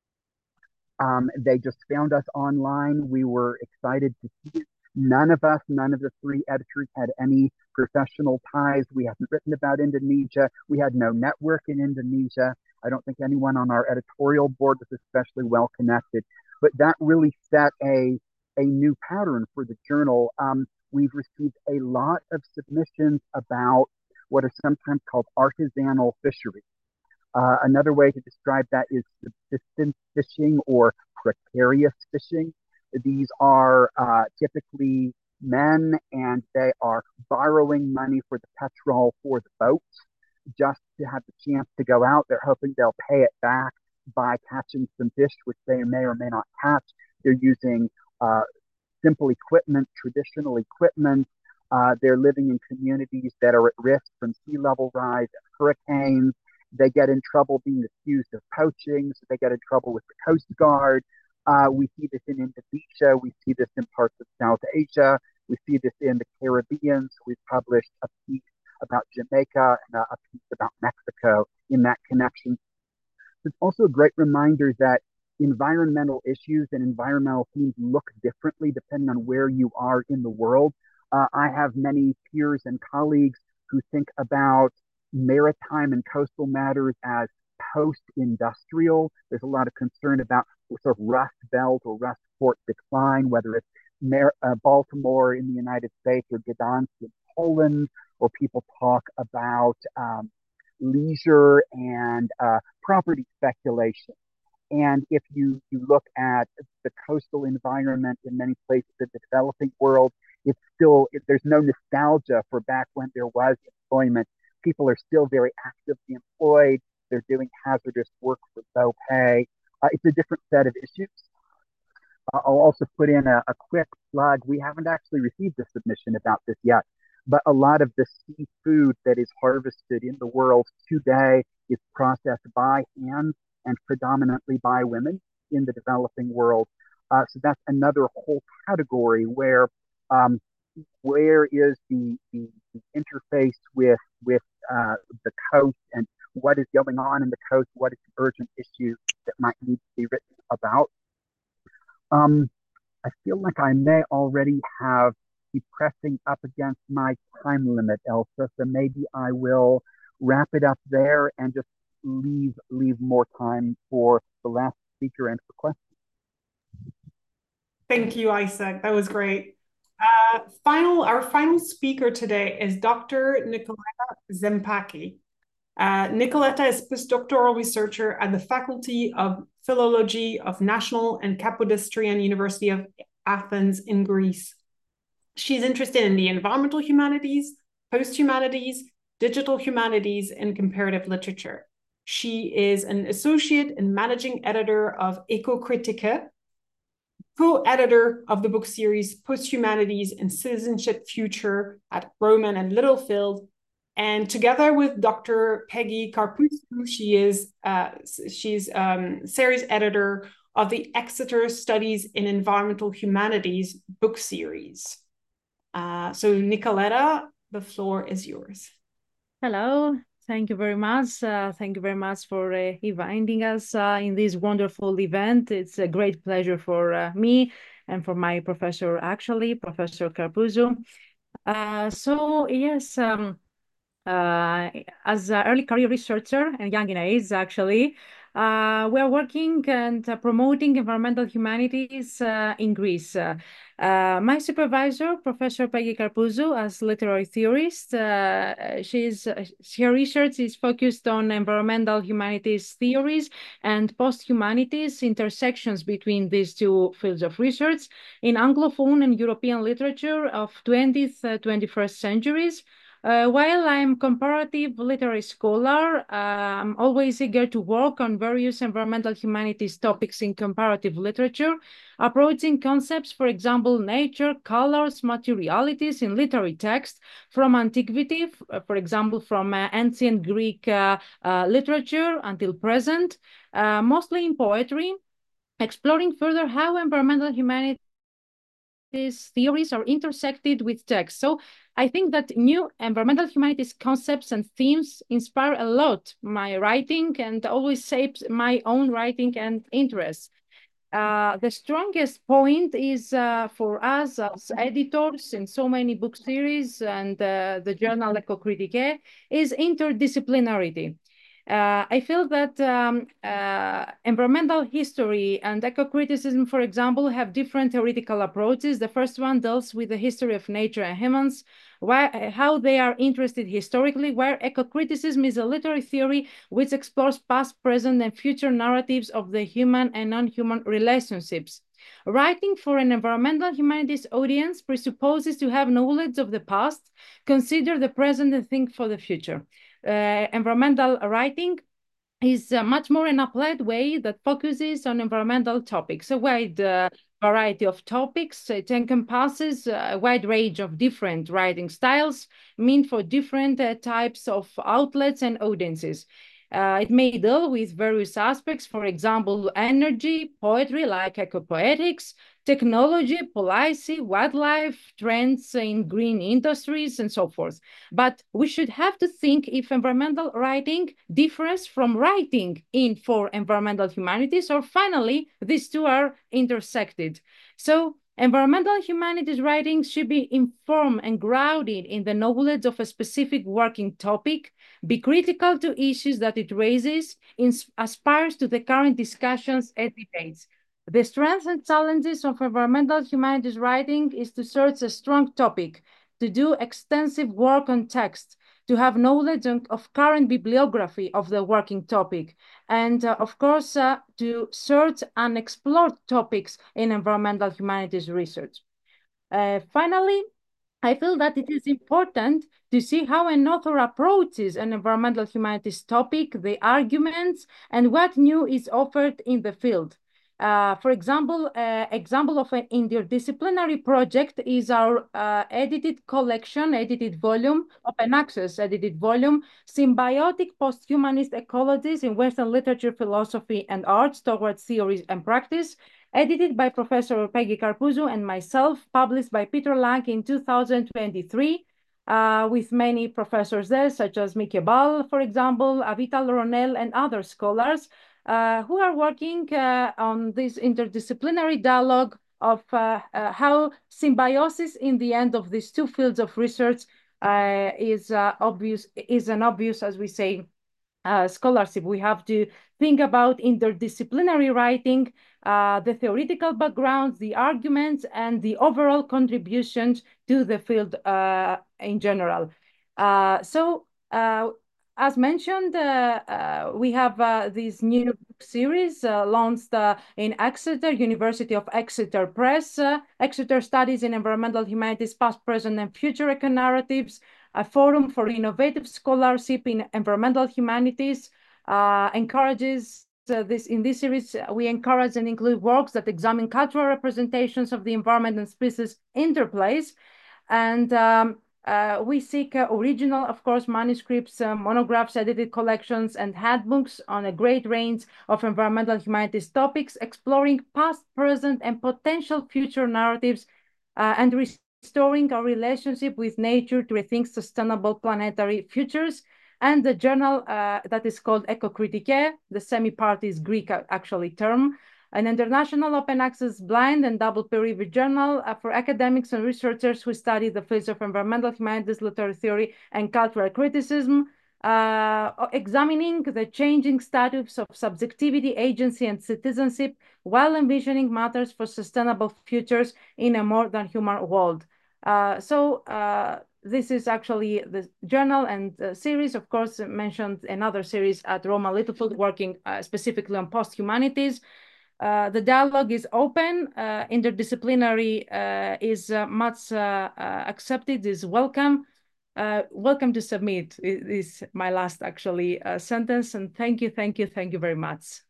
Um, they just found us online. We were excited to see it. None of us, none of the three editors had any professional ties. We hadn't written about Indonesia. We had no network in Indonesia. I don't think anyone on our editorial board was especially well connected. But that really set a, a new pattern for the journal. Um, we've received a lot of submissions about what are sometimes called artisanal fisheries. Uh, another way to describe that is subsistence fishing or precarious fishing. These are uh, typically men, and they are borrowing money for the petrol for the boat just to have the chance to go out. They're hoping they'll pay it back by catching some fish, which they may or may not catch. They're using uh, simple equipment, traditional equipment. Uh, they're living in communities that are at risk from sea level rise and hurricanes. They get in trouble being accused of poaching, so they get in trouble with the Coast Guard. Uh, we see this in Indonesia. We see this in parts of South Asia. We see this in the Caribbean. So we've published a piece about Jamaica and a, a piece about Mexico in that connection. It's also a great reminder that environmental issues and environmental themes look differently depending on where you are in the world. Uh, I have many peers and colleagues who think about maritime and coastal matters as post-industrial. There's a lot of concern about sort of Rust Belt or Rust Port decline, whether it's Mar- uh, Baltimore in the United States or Gdansk in Poland, or people talk about um, leisure and uh, property speculation. And if you, you look at the coastal environment in many places in the developing world, it's still, it, there's no nostalgia for back when there was employment. People are still very actively employed. They're doing hazardous work for low pay. Uh, it's a different set of issues. Uh, I'll also put in a, a quick plug. We haven't actually received a submission about this yet, but a lot of the seafood that is harvested in the world today is processed by hand and predominantly by women in the developing world. Uh, so that's another whole category where um, where is the, the, the interface with with uh, the coast, and what is going on in the coast? What is the urgent issue that might need to be written about? Um, I feel like I may already have be pressing up against my time limit, Elsa. So maybe I will wrap it up there and just leave leave more time for the last speaker and for questions. Thank you, Isaac. That was great. Uh, final, our final speaker today is Doctor Nicoletta Zempacki. Uh, Nicoletta is postdoctoral researcher at the Faculty of Philology of National and Kapodistrian University of Athens in Greece. She's interested in the environmental humanities, post-humanities, digital humanities, and comparative literature. She is an associate and managing editor of Ecocritica, co-editor of the book series Post-Humanities and Citizenship Future at Rowman and Littlefield. And together with Doctor Peggy Carpuzzo, she is uh, she's um, series editor of the Exeter Studies in Environmental Humanities book series. Uh, so Nicoletta, the floor is yours. Hello, thank you very much. Uh, thank you very much for uh, inviting us uh, in this wonderful event. It's a great pleasure for uh, me and for my professor, actually, Professor Carpuzzo. Uh, so yes, um, uh, as an early career researcher and young in age, actually, Uh, we are working and uh, promoting environmental humanities uh, in Greece. Uh, uh, my supervisor, Professor Peggy Carpuzou, as literary theorist, uh, she's, uh, her research is focused on environmental humanities theories and post-humanities intersections between these two fields of research in Anglophone and European literature of twentieth, uh, twenty-first centuries. Uh, while I'm comparative literary scholar, uh, I'm always eager to work on various environmental humanities topics in comparative literature, approaching concepts, for example, nature, colors, materialities in literary text from antiquity, uh, for example, from uh, ancient Greek uh, uh, literature until present, uh, mostly in poetry, exploring further how environmental humanities these theories are intersected with text. So I think that new environmental humanities concepts and themes inspire a lot my writing and always shapes my own writing and interests. Uh, the strongest point is uh, for us as editors in so many book series and uh, the journal Ecocritique is interdisciplinarity. Uh, I feel that um, uh, environmental history and eco-criticism, for example, have different theoretical approaches. The first one deals with the history of nature and humans, why, how they are interested historically, where eco-criticism is a literary theory which explores past, present, and future narratives of the human and non-human relationships. Writing for an environmental humanities audience presupposes to have knowledge of the past, consider the present, and think for the future. Uh, environmental writing is uh, much more an applied way that focuses on environmental topics, a wide uh, variety of topics. It encompasses a wide range of different writing styles meant for different uh, types of outlets and audiences. Uh, it may deal with various aspects, for example, energy, poetry like ecopoetics, technology, policy, wildlife, trends in green industries, and so forth. But we should have to think if environmental writing differs from writing in for environmental humanities, or finally, these two are intersected. So environmental humanities writing should be informed and grounded in the knowledge of a specific working topic, be critical to issues that it raises, aspires to the current discussions and debates. The strengths and challenges of environmental humanities writing is to search a strong topic, to do extensive work on text, to have knowledge of current bibliography of the working topic, and uh, of course, uh, to search unexplored topics in environmental humanities research. Uh, finally, I feel that it is important to see how an author approaches an environmental humanities topic, the arguments, and what new is offered in the field. Uh, for example, uh, example of an interdisciplinary project is our uh, edited collection, edited volume, open access edited volume, Symbiotic Post-Humanist Ecologies in Western Literature, Philosophy, and Arts Towards Theory and Practice, edited by Professor Peggy Carpuzou and myself, published by Peter Lang in two thousand twenty-three, uh, with many professors there, such as Mieke Bal, for example, Avital Ronell, and other scholars uh, who are working uh, on this interdisciplinary dialogue of uh, uh, how symbiosis in the end of these two fields of research uh, is uh, obvious, is an obvious, as we say, Uh, scholarship. We have to think about interdisciplinary writing, uh, the theoretical backgrounds, the arguments, and the overall contributions to the field uh, in general. Uh, so, uh, as mentioned, uh, uh, we have uh, this new book series uh, launched uh, in Exeter, University of Exeter Press, uh, Exeter Studies in Environmental Humanities, Past, Present, and Future Eco-Narratives, a forum for innovative scholarship in environmental humanities, uh, encourages uh, this in this series. We encourage and include works that examine cultural representations of the environment and species interplays, and um, uh, we seek uh, original, of course, manuscripts, uh, monographs, edited collections, and handbooks on a great range of environmental humanities topics, exploring past, present, and potential future narratives, uh, and restoring our relationship with nature to rethink sustainable planetary futures. And the journal uh, that is called Ecocritique, the semi-part is Greek actually term, an international open access blind and double peer-reviewed journal uh, for academics and researchers who study the fields of environmental humanities, literary theory, and cultural criticism. uh, examining the changing status of subjectivity, agency, and citizenship while envisioning matters for sustainable futures in a more than human world. Uh, so uh, this is actually the journal and uh, series. Of course, mentioned another series at Roma Littlefield working uh, specifically on post-humanities. Uh, the dialogue is open, uh, interdisciplinary uh, is uh, much uh, uh, accepted, is welcome. Uh, welcome to submit is my last actually uh, sentence. And thank you, thank you, thank you very much.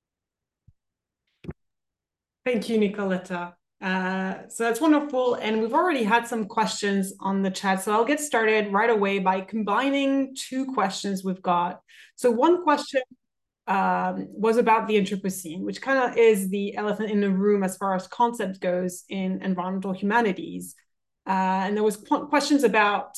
Thank you, Nicoletta. Uh, so that's wonderful. And we've already had some questions on the chat. So I'll get started right away by combining two questions we've got. So one question um, was about the Anthropocene, which kind of is the elephant in the room as far as concept goes in environmental humanities. Uh, and there was questions about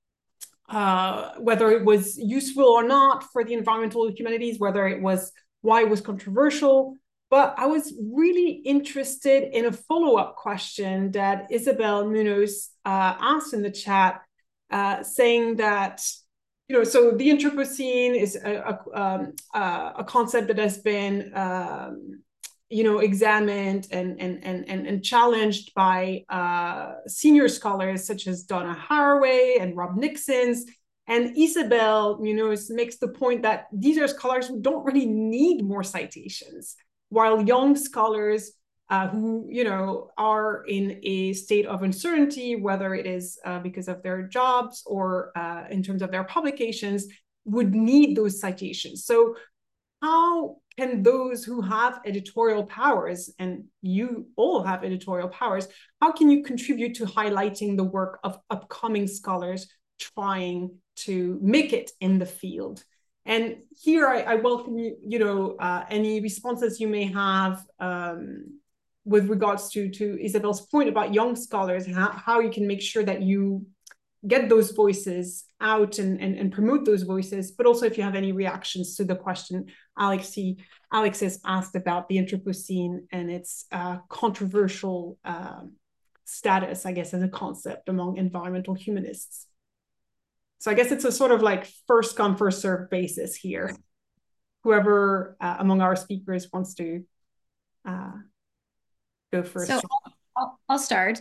uh, whether it was useful or not for the environmental humanities, whether it was, why it was controversial. But I was really interested in a follow-up question that Isabel Munoz uh, asked in the chat, uh, saying that, you know, so the Anthropocene is a, a, um, uh, a concept that has been, um, you know, examined and, and, and, and challenged by uh, senior scholars such as Donna Haraway and Rob Nixons. And Isabel Munoz makes the point that these are scholars who don't really need more citations, while young scholars uh, who, you know, are in a state of uncertainty, whether it is uh, because of their jobs or uh, in terms of their publications, would need those citations. So how can those who have editorial powers, and you all have editorial powers, how can you contribute to highlighting the work of upcoming scholars trying to make it in the field? And here I, I welcome you, you know, uh, any responses you may have um, with regards to, to Isabel's point about young scholars and how, how you can make sure that you get those voices out and, and, and promote those voices, but also if you have any reactions to the question Alexi, Alex has asked about the Anthropocene and its uh, controversial um, status, I guess, as a concept among environmental humanists. So I guess it's a sort of like first come, first served basis here. Whoever uh, among our speakers wants to uh, go first. So I'll, I'll start.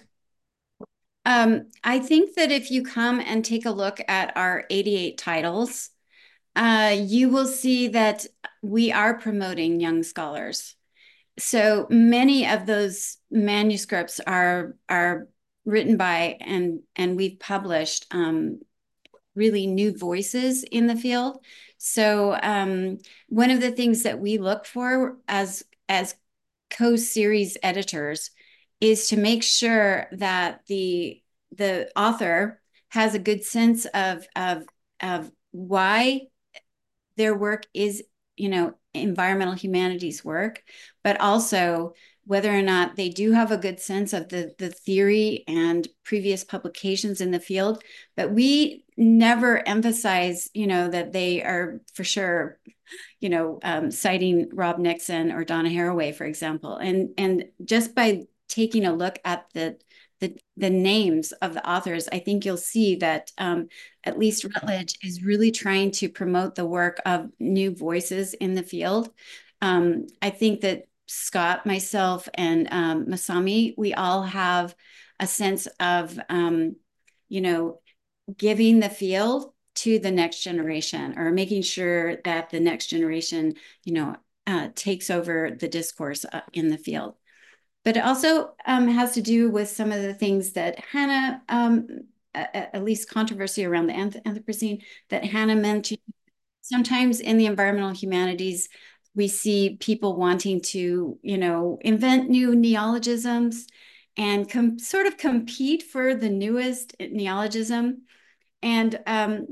Um, I think that if you come and take a look at our eighty-eight titles, uh, you will see that we are promoting young scholars. So many of those manuscripts are, are written by and, and we've published um, really new voices in the field. So um, one of the things that we look for as, as co-series editors is to make sure that the, the author has a good sense of, of, of why their work is, you know, environmental humanities work, but also whether or not they do have a good sense of the, the theory and previous publications in the field. But we never emphasize, you know, that they are for sure, you know, um, citing Rob Nixon or Donna Haraway, for example. And, and just by taking a look at the, the, the names of the authors, I think you'll see that um, at least Routledge is really trying to promote the work of new voices in the field. Um, I think that Scott, myself, and um, Masami, we all have a sense of, um, you know, giving the field to the next generation, or making sure that the next generation, you know, uh, takes over the discourse uh, in the field. But it also um, has to do with some of the things that Hannah, um, at, at least controversy around the Anthropocene that Hannah mentioned. Sometimes in the environmental humanities, we see people wanting to, you know, invent new neologisms and com sort of compete for the newest neologism. And um,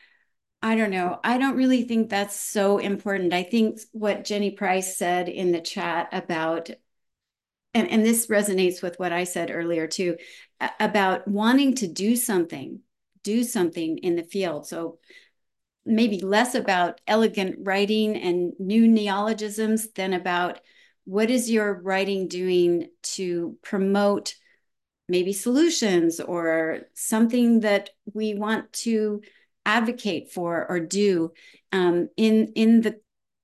I don't know, I don't really think that's so important. I think what Jenny Price said in the chat about, and, and this resonates with what I said earlier too, about wanting to do something, do something in the field. So maybe less about elegant writing and new neologisms than about what is your writing doing to promote maybe solutions or something that we want to advocate for or do um, in in the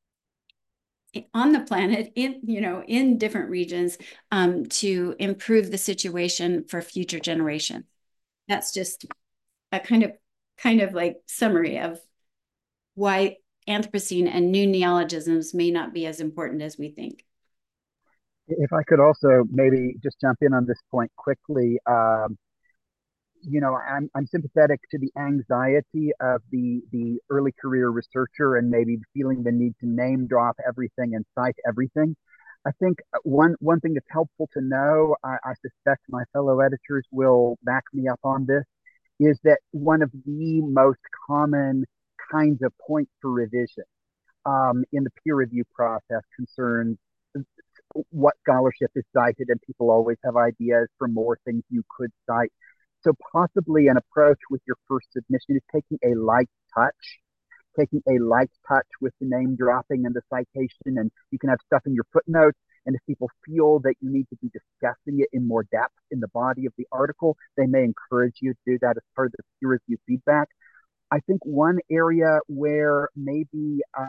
on the planet, in you know in different regions, um, to improve the situation for future generations. That's just a kind of kind of like summary of why Anthropocene and new neologisms may not be as important as we think. If I could also maybe just jump in on this point quickly, um, you know, I'm I'm sympathetic to the anxiety of the the early career researcher and maybe feeling the need to name drop everything and cite everything. I think one one thing that's helpful to know, I, I suspect my fellow editors will back me up on this, is that one of the most common kinds of points for revision um, in the peer review process concerns what scholarship is cited, and people always have ideas for more things you could cite. So possibly an approach with your first submission is taking a light touch, taking a light touch with the name dropping and the citation, and you can have stuff in your footnotes. And if people feel that you need to be discussing it in more depth in the body of the article, they may encourage you to do that as part of the peer review feedback. I think one area where maybe uh,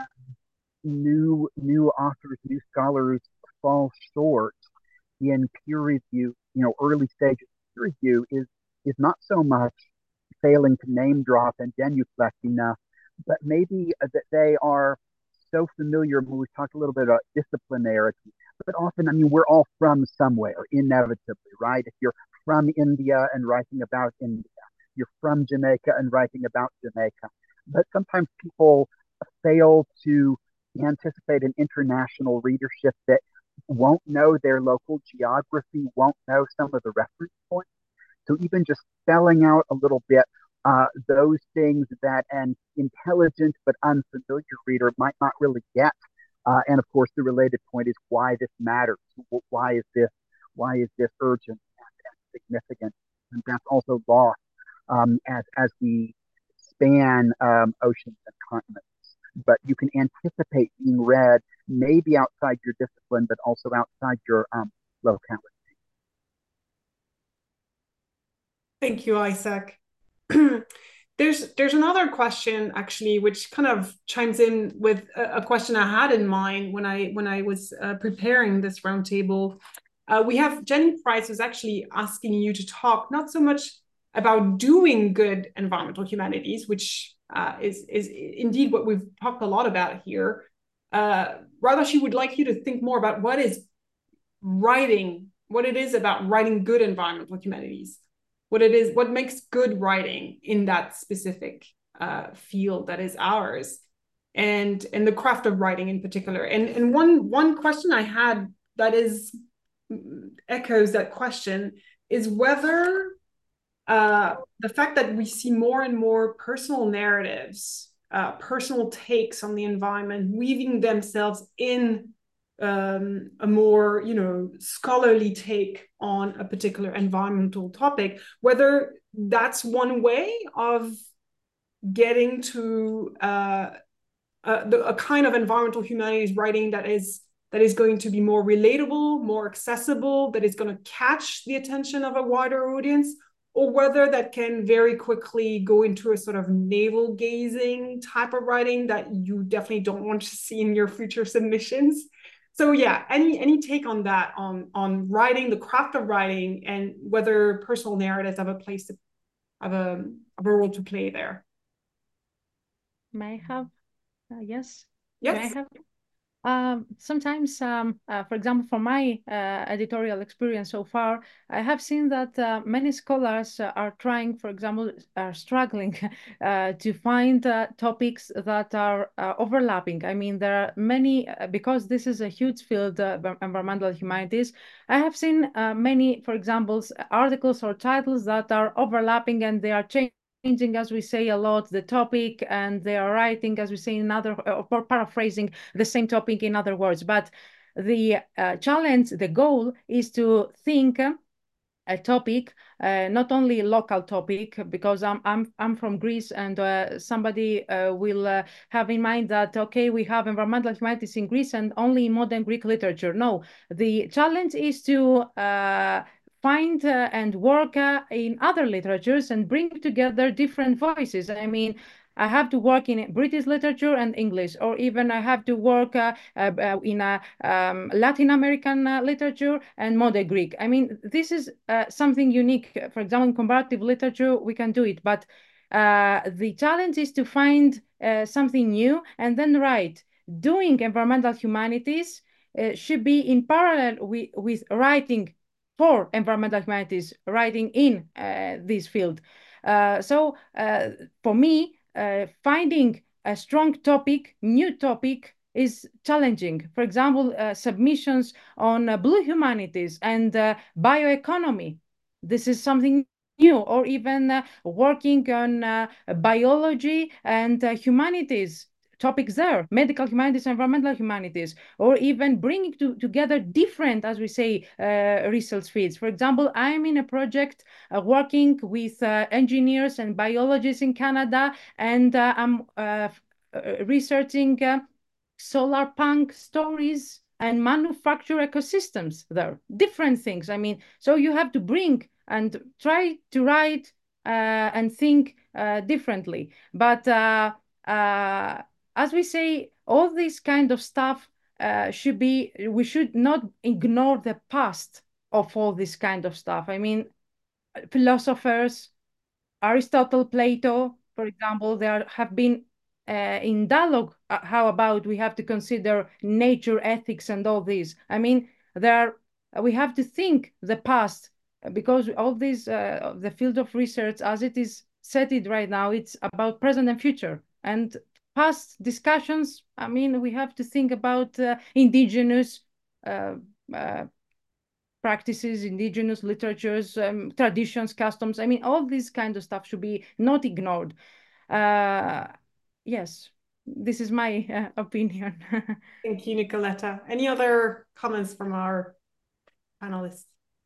new new authors, new scholars fall short in peer review, you know, early stages of peer review is is not so much failing to name drop and genuflect enough, but maybe that they are so familiar. We talked a little bit about disciplinarity, but often, I mean, we're all from somewhere, inevitably, right? If you're from India and writing about India, you're from Jamaica and writing about Jamaica. But sometimes people fail to anticipate an international readership that won't know their local geography, won't know some of the reference points. So even just spelling out a little bit uh, those things that an intelligent but unfamiliar reader might not really get. Uh, and of course, the related point is why this matters. Why is this? Why is this urgent and, and significant? And that's also lost um, as as we span um, oceans and continents. But you can anticipate being read maybe outside your discipline, but also outside your um, locality. Thank you, Isaac. there's there's another question actually, which kind of chimes in with a, a question I had in mind when I when I was uh, preparing this roundtable. Uh, we have Jenny Price who's actually asking you to talk not so much about doing good environmental humanities, which uh, is is indeed what we've talked a lot about here. Uh, rather, she would like you to think more about what is writing, what it is about writing good environmental humanities. What it is, what makes good writing in that specific uh, field that is ours, and and the craft of writing in particular. And and one one question I had that is echoes that question is whether uh, the fact that we see more and more personal narratives, uh, personal takes on the environment, weaving themselves in Um, a more, you know, scholarly take on a particular environmental topic, whether that's one way of getting to uh, uh, the, a kind of environmental humanities writing that is that is going to be more relatable, more accessible, that is going to catch the attention of a wider audience, or whether that can very quickly go into a sort of navel-gazing type of writing that you definitely don't want to see in your future submissions. So yeah, any any take on that, on on writing, the craft of writing, and whether personal narratives have a place to have a, have a role to play there? May I have? Uh, yes. Yes. May I have? Um, sometimes, um, uh, for example, from my uh, editorial experience so far, I have seen that uh, many scholars uh, are trying, for example, are struggling uh, to find uh, topics that are uh, overlapping. I mean, there are many, uh, because this is a huge field, uh, environmental humanities, I have seen uh, many, for example, articles or titles that are overlapping and they are changing. Changing, as we say a lot, the topic, and they are writing, as we say, in other, or paraphrasing the same topic in other words. But the uh, challenge, the goal is to think uh, a topic, uh, not only local topic, because I'm I'm I'm from Greece, and uh, somebody uh, will uh, have in mind that okay, we have environmental humanities in Greece and only in modern Greek literature. No, the challenge is to uh, find uh, and work uh, in other literatures and bring together different voices. I mean, I have to work in British literature and English, or even I have to work uh, uh, in a um, Latin American uh, literature and modern Greek. I mean, this is uh, something unique. For example, in comparative literature, we can do it, but uh, the challenge is to find uh, something new and then write. Doing environmental humanities uh, should be in parallel with, with writing for environmental humanities, writing in uh, this field. Uh, so uh, for me, uh, finding a strong topic, new topic, is challenging. For example, uh, submissions on uh, blue humanities and uh, bioeconomy. This is something new, or even uh, working on uh, biology and uh, humanities topics there, medical humanities, environmental humanities, or even bringing to, together different, as we say, uh, research fields. For example, I'm in a project uh, working with uh, engineers and biologists in Canada, and uh, I'm uh, uh, researching uh, solar punk stories and manufacture ecosystems there, different things. I mean, so you have to bring and try to write uh, and think uh, differently. But uh, uh, as we say, all this kind of stuff uh, should be, we should not ignore the past of all this kind of stuff. I mean, philosophers, Aristotle, Plato, for example, there have been uh, in dialogue. Uh, how about we have to consider nature, ethics, and all these? I mean, there are, we have to think the past, because all this, uh, the field of research, as it is set it right now, it's about present and future. And past discussions, I mean, we have to think about uh, indigenous uh, uh, practices, indigenous literatures, um, traditions, customs. I mean, all this kind of stuff should be not ignored. Uh, yes, this is my uh, opinion. Thank you, Nicoletta. Any other comments from our panelists?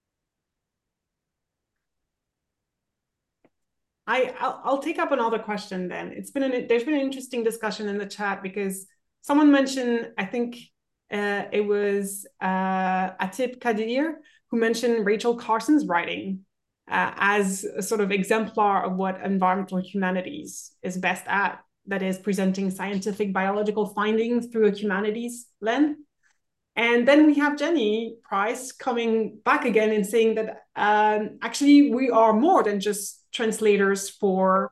I, I'll, I'll take up another question then. It's been an, there's been an interesting discussion in the chat, because someone mentioned, I think uh, it was uh, Atib Kadir, who mentioned Rachel Carson's writing uh, as a sort of exemplar of what environmental humanities is best at, that is presenting scientific biological findings through a humanities lens. And then we have Jenny Price coming back again and saying that um, actually we are more than just translators for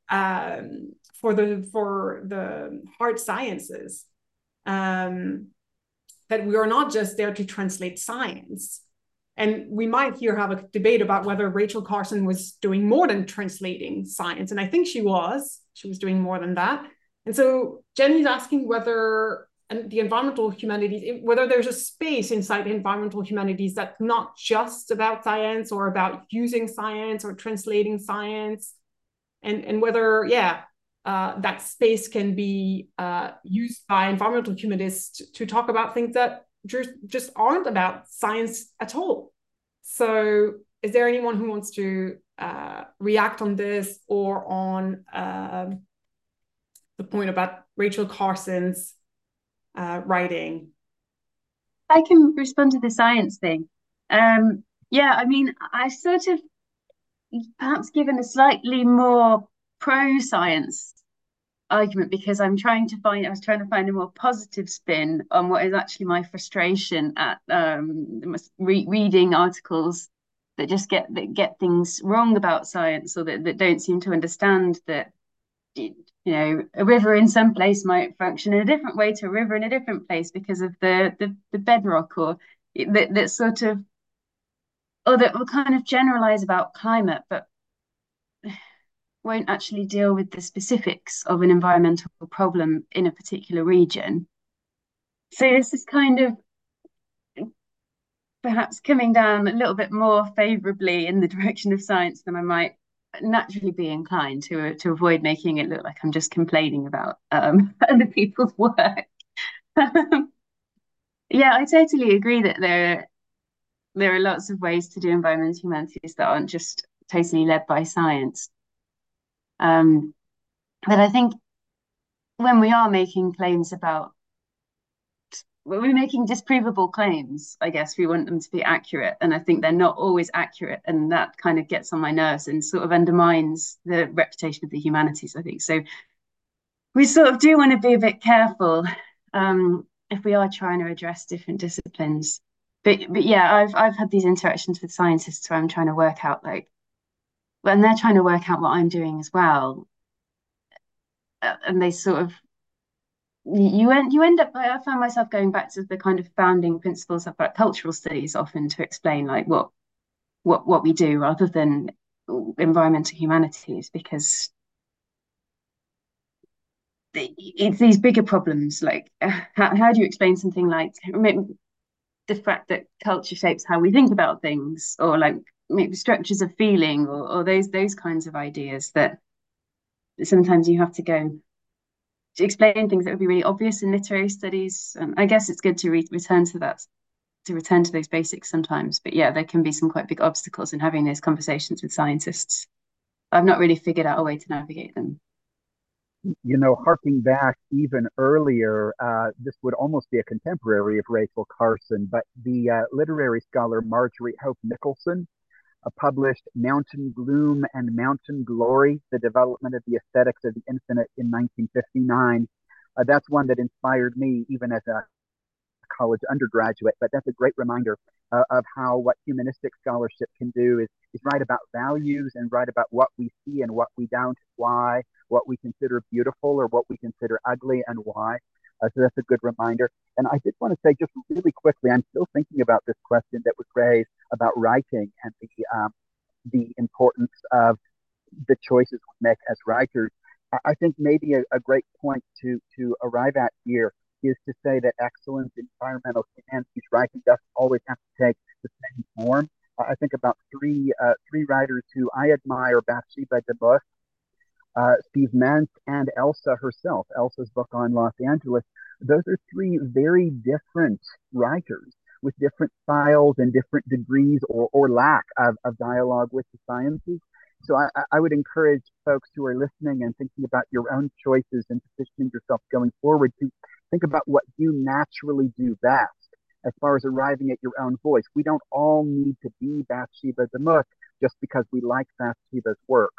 um, for the for the hard sciences. Um, that we are not just there to translate science. And we might here have a debate about whether Rachel Carson was doing more than translating science. And I think she was. She was doing more than that. And so Jenny's asking whether and the environmental humanities, whether there's a space inside the environmental humanities that's not just about science or about using science or translating science, and, and whether, yeah, uh, that space can be uh, used by environmental humanists to, to talk about things that just, just aren't about science at all. So is there anyone who wants to uh, react on this, or on uh, the point about Rachel Carson's Uh, writing? I can respond to the science thing. Um, yeah, I mean, I sort of perhaps given a slightly more pro-science argument, because I'm trying to find, I was trying to find a more positive spin on what is actually my frustration at um, re reading articles that just get that get things wrong about science, or that, that don't seem to understand that, you know, a river in some place might function in a different way to a river in a different place because of the the, the bedrock, or that, that sort of, or that will kind of generalize about climate, but won't actually deal with the specifics of an environmental problem in a particular region. So this is kind of perhaps coming down a little bit more favorably in the direction of science than I might naturally be inclined to to avoid making it look like I'm just complaining about um, other people's work. Yeah, I totally agree that there there are lots of ways to do environmental humanities that aren't just totally led by science. Um, but I think when we are making claims about, when we're making disprovable claims, I guess we want them to be accurate, and I think they're not always accurate, and that kind of gets on my nerves and sort of undermines the reputation of the humanities, I think. So we sort of do want to be a bit careful um, if we are trying to address different disciplines. But but yeah, I've I've had these interactions with scientists where I'm trying to work out like, when they're trying to work out what I'm doing as well, uh, and they sort of you end you end up. I found myself going back to the kind of founding principles of like cultural studies often to explain like what what what we do rather than environmental humanities, because it's these bigger problems like how, how do you explain something like the fact that culture shapes how we think about things, or like maybe structures of feeling, or, or those those kinds of ideas that sometimes you have to go to explain things that would be really obvious in literary studies. And I guess it's good to re return to that, to return to those basics sometimes. But yeah, there can be some quite big obstacles in having those conversations with scientists. I've not really figured out a way to navigate them. You know, harking back even earlier, uh, this would almost be a contemporary of Rachel Carson, but the uh, literary scholar Marjorie Hope Nicholson uh, published Mountain Gloom and Mountain Glory, The Development of the Aesthetics of the Infinite in nineteen fifty-nine. Uh, that's one that inspired me even as a college undergraduate, but that's a great reminder uh, of how what humanistic scholarship can do is, is write about values and write about what we see and what we don't, why, what we consider beautiful or what we consider ugly and why. Uh, so that's a good reminder. And I did want to say just really quickly, I'm still thinking about this question that was raised about writing and the, um, the importance of the choices we make as writers. I think maybe a, a great point to, to arrive at here is to say that excellence in environmental humanities writing doesn't always have to take the same form. Uh, I think about three uh, three writers who I admire: Bathsheba DeMuth, uh, Steve Mentz, and Elsa herself. Elsa's book on Los Angeles. Those are three very different writers with different styles and different degrees or, or lack of, of dialogue with the sciences. So I, I would encourage folks who are listening and thinking about your own choices and positioning yourself going forward to think about what you naturally do best as far as arriving at your own voice. We don't all need to be Bathsheba DeMuth just because we like Bathsheba's work.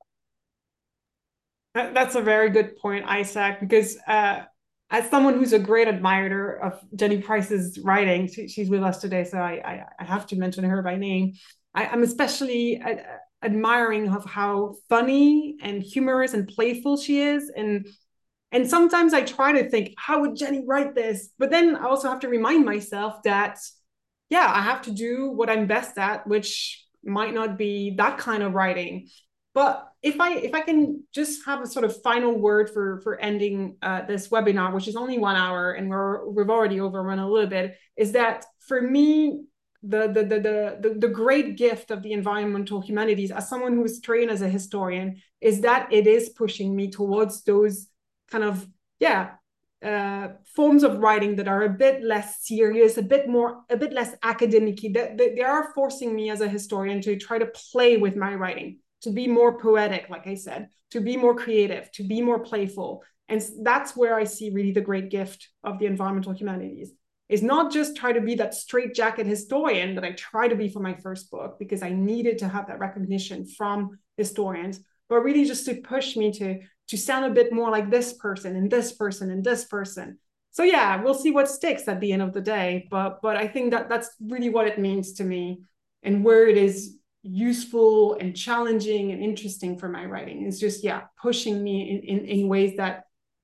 That's a very good point, Isaac, because uh, as someone who's a great admirer of Jenny Price's writing, she, she's with us today, so I, I, I have to mention her by name. I, I'm especially uh, admiring of how funny and humorous and playful she is. And And sometimes I try to think, how would Jenny write this? But then I also have to remind myself that, yeah, I have to do what I'm best at, which might not be that kind of writing. But if I if I can just have a sort of final word for for ending uh, this webinar, which is only one hour and we're we've already overrun a little bit, is that for me, the the the the the great gift of the environmental humanities, as someone who is trained as a historian, is that it is pushing me towards those kind of, yeah, uh, forms of writing that are a bit less serious, a bit more, a bit less academic-y. They, they, they are forcing me as a historian to try to play with my writing, to be more poetic, like I said, to be more creative, to be more playful. And that's where I see really the great gift of the environmental humanities, is not just try to be that straitjacket historian that I tried to be for my first book, because I needed to have that recognition from historians, but really just to push me to to sound a bit more like this person and this person and this person. So yeah, we'll see what sticks at the end of the day. But but I think that that's really what it means to me, and where it is useful and challenging and interesting for my writing. It's just, yeah, pushing me in, in, in ways that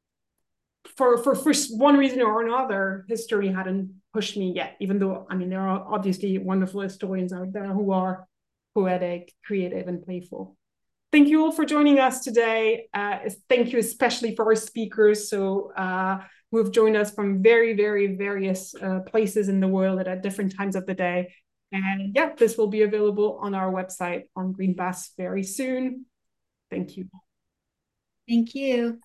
for, for, for one reason or another, history hadn't pushed me yet, even though, I mean, there are obviously wonderful historians out there who are poetic, creative, and playful. Thank you all for joining us today. Uh, thank you especially for our speakers. So uh, who have joined us from very, very various uh, places in the world at, at different times of the day. And yeah, this will be available on our website on Green Bass very soon. Thank you. Thank you.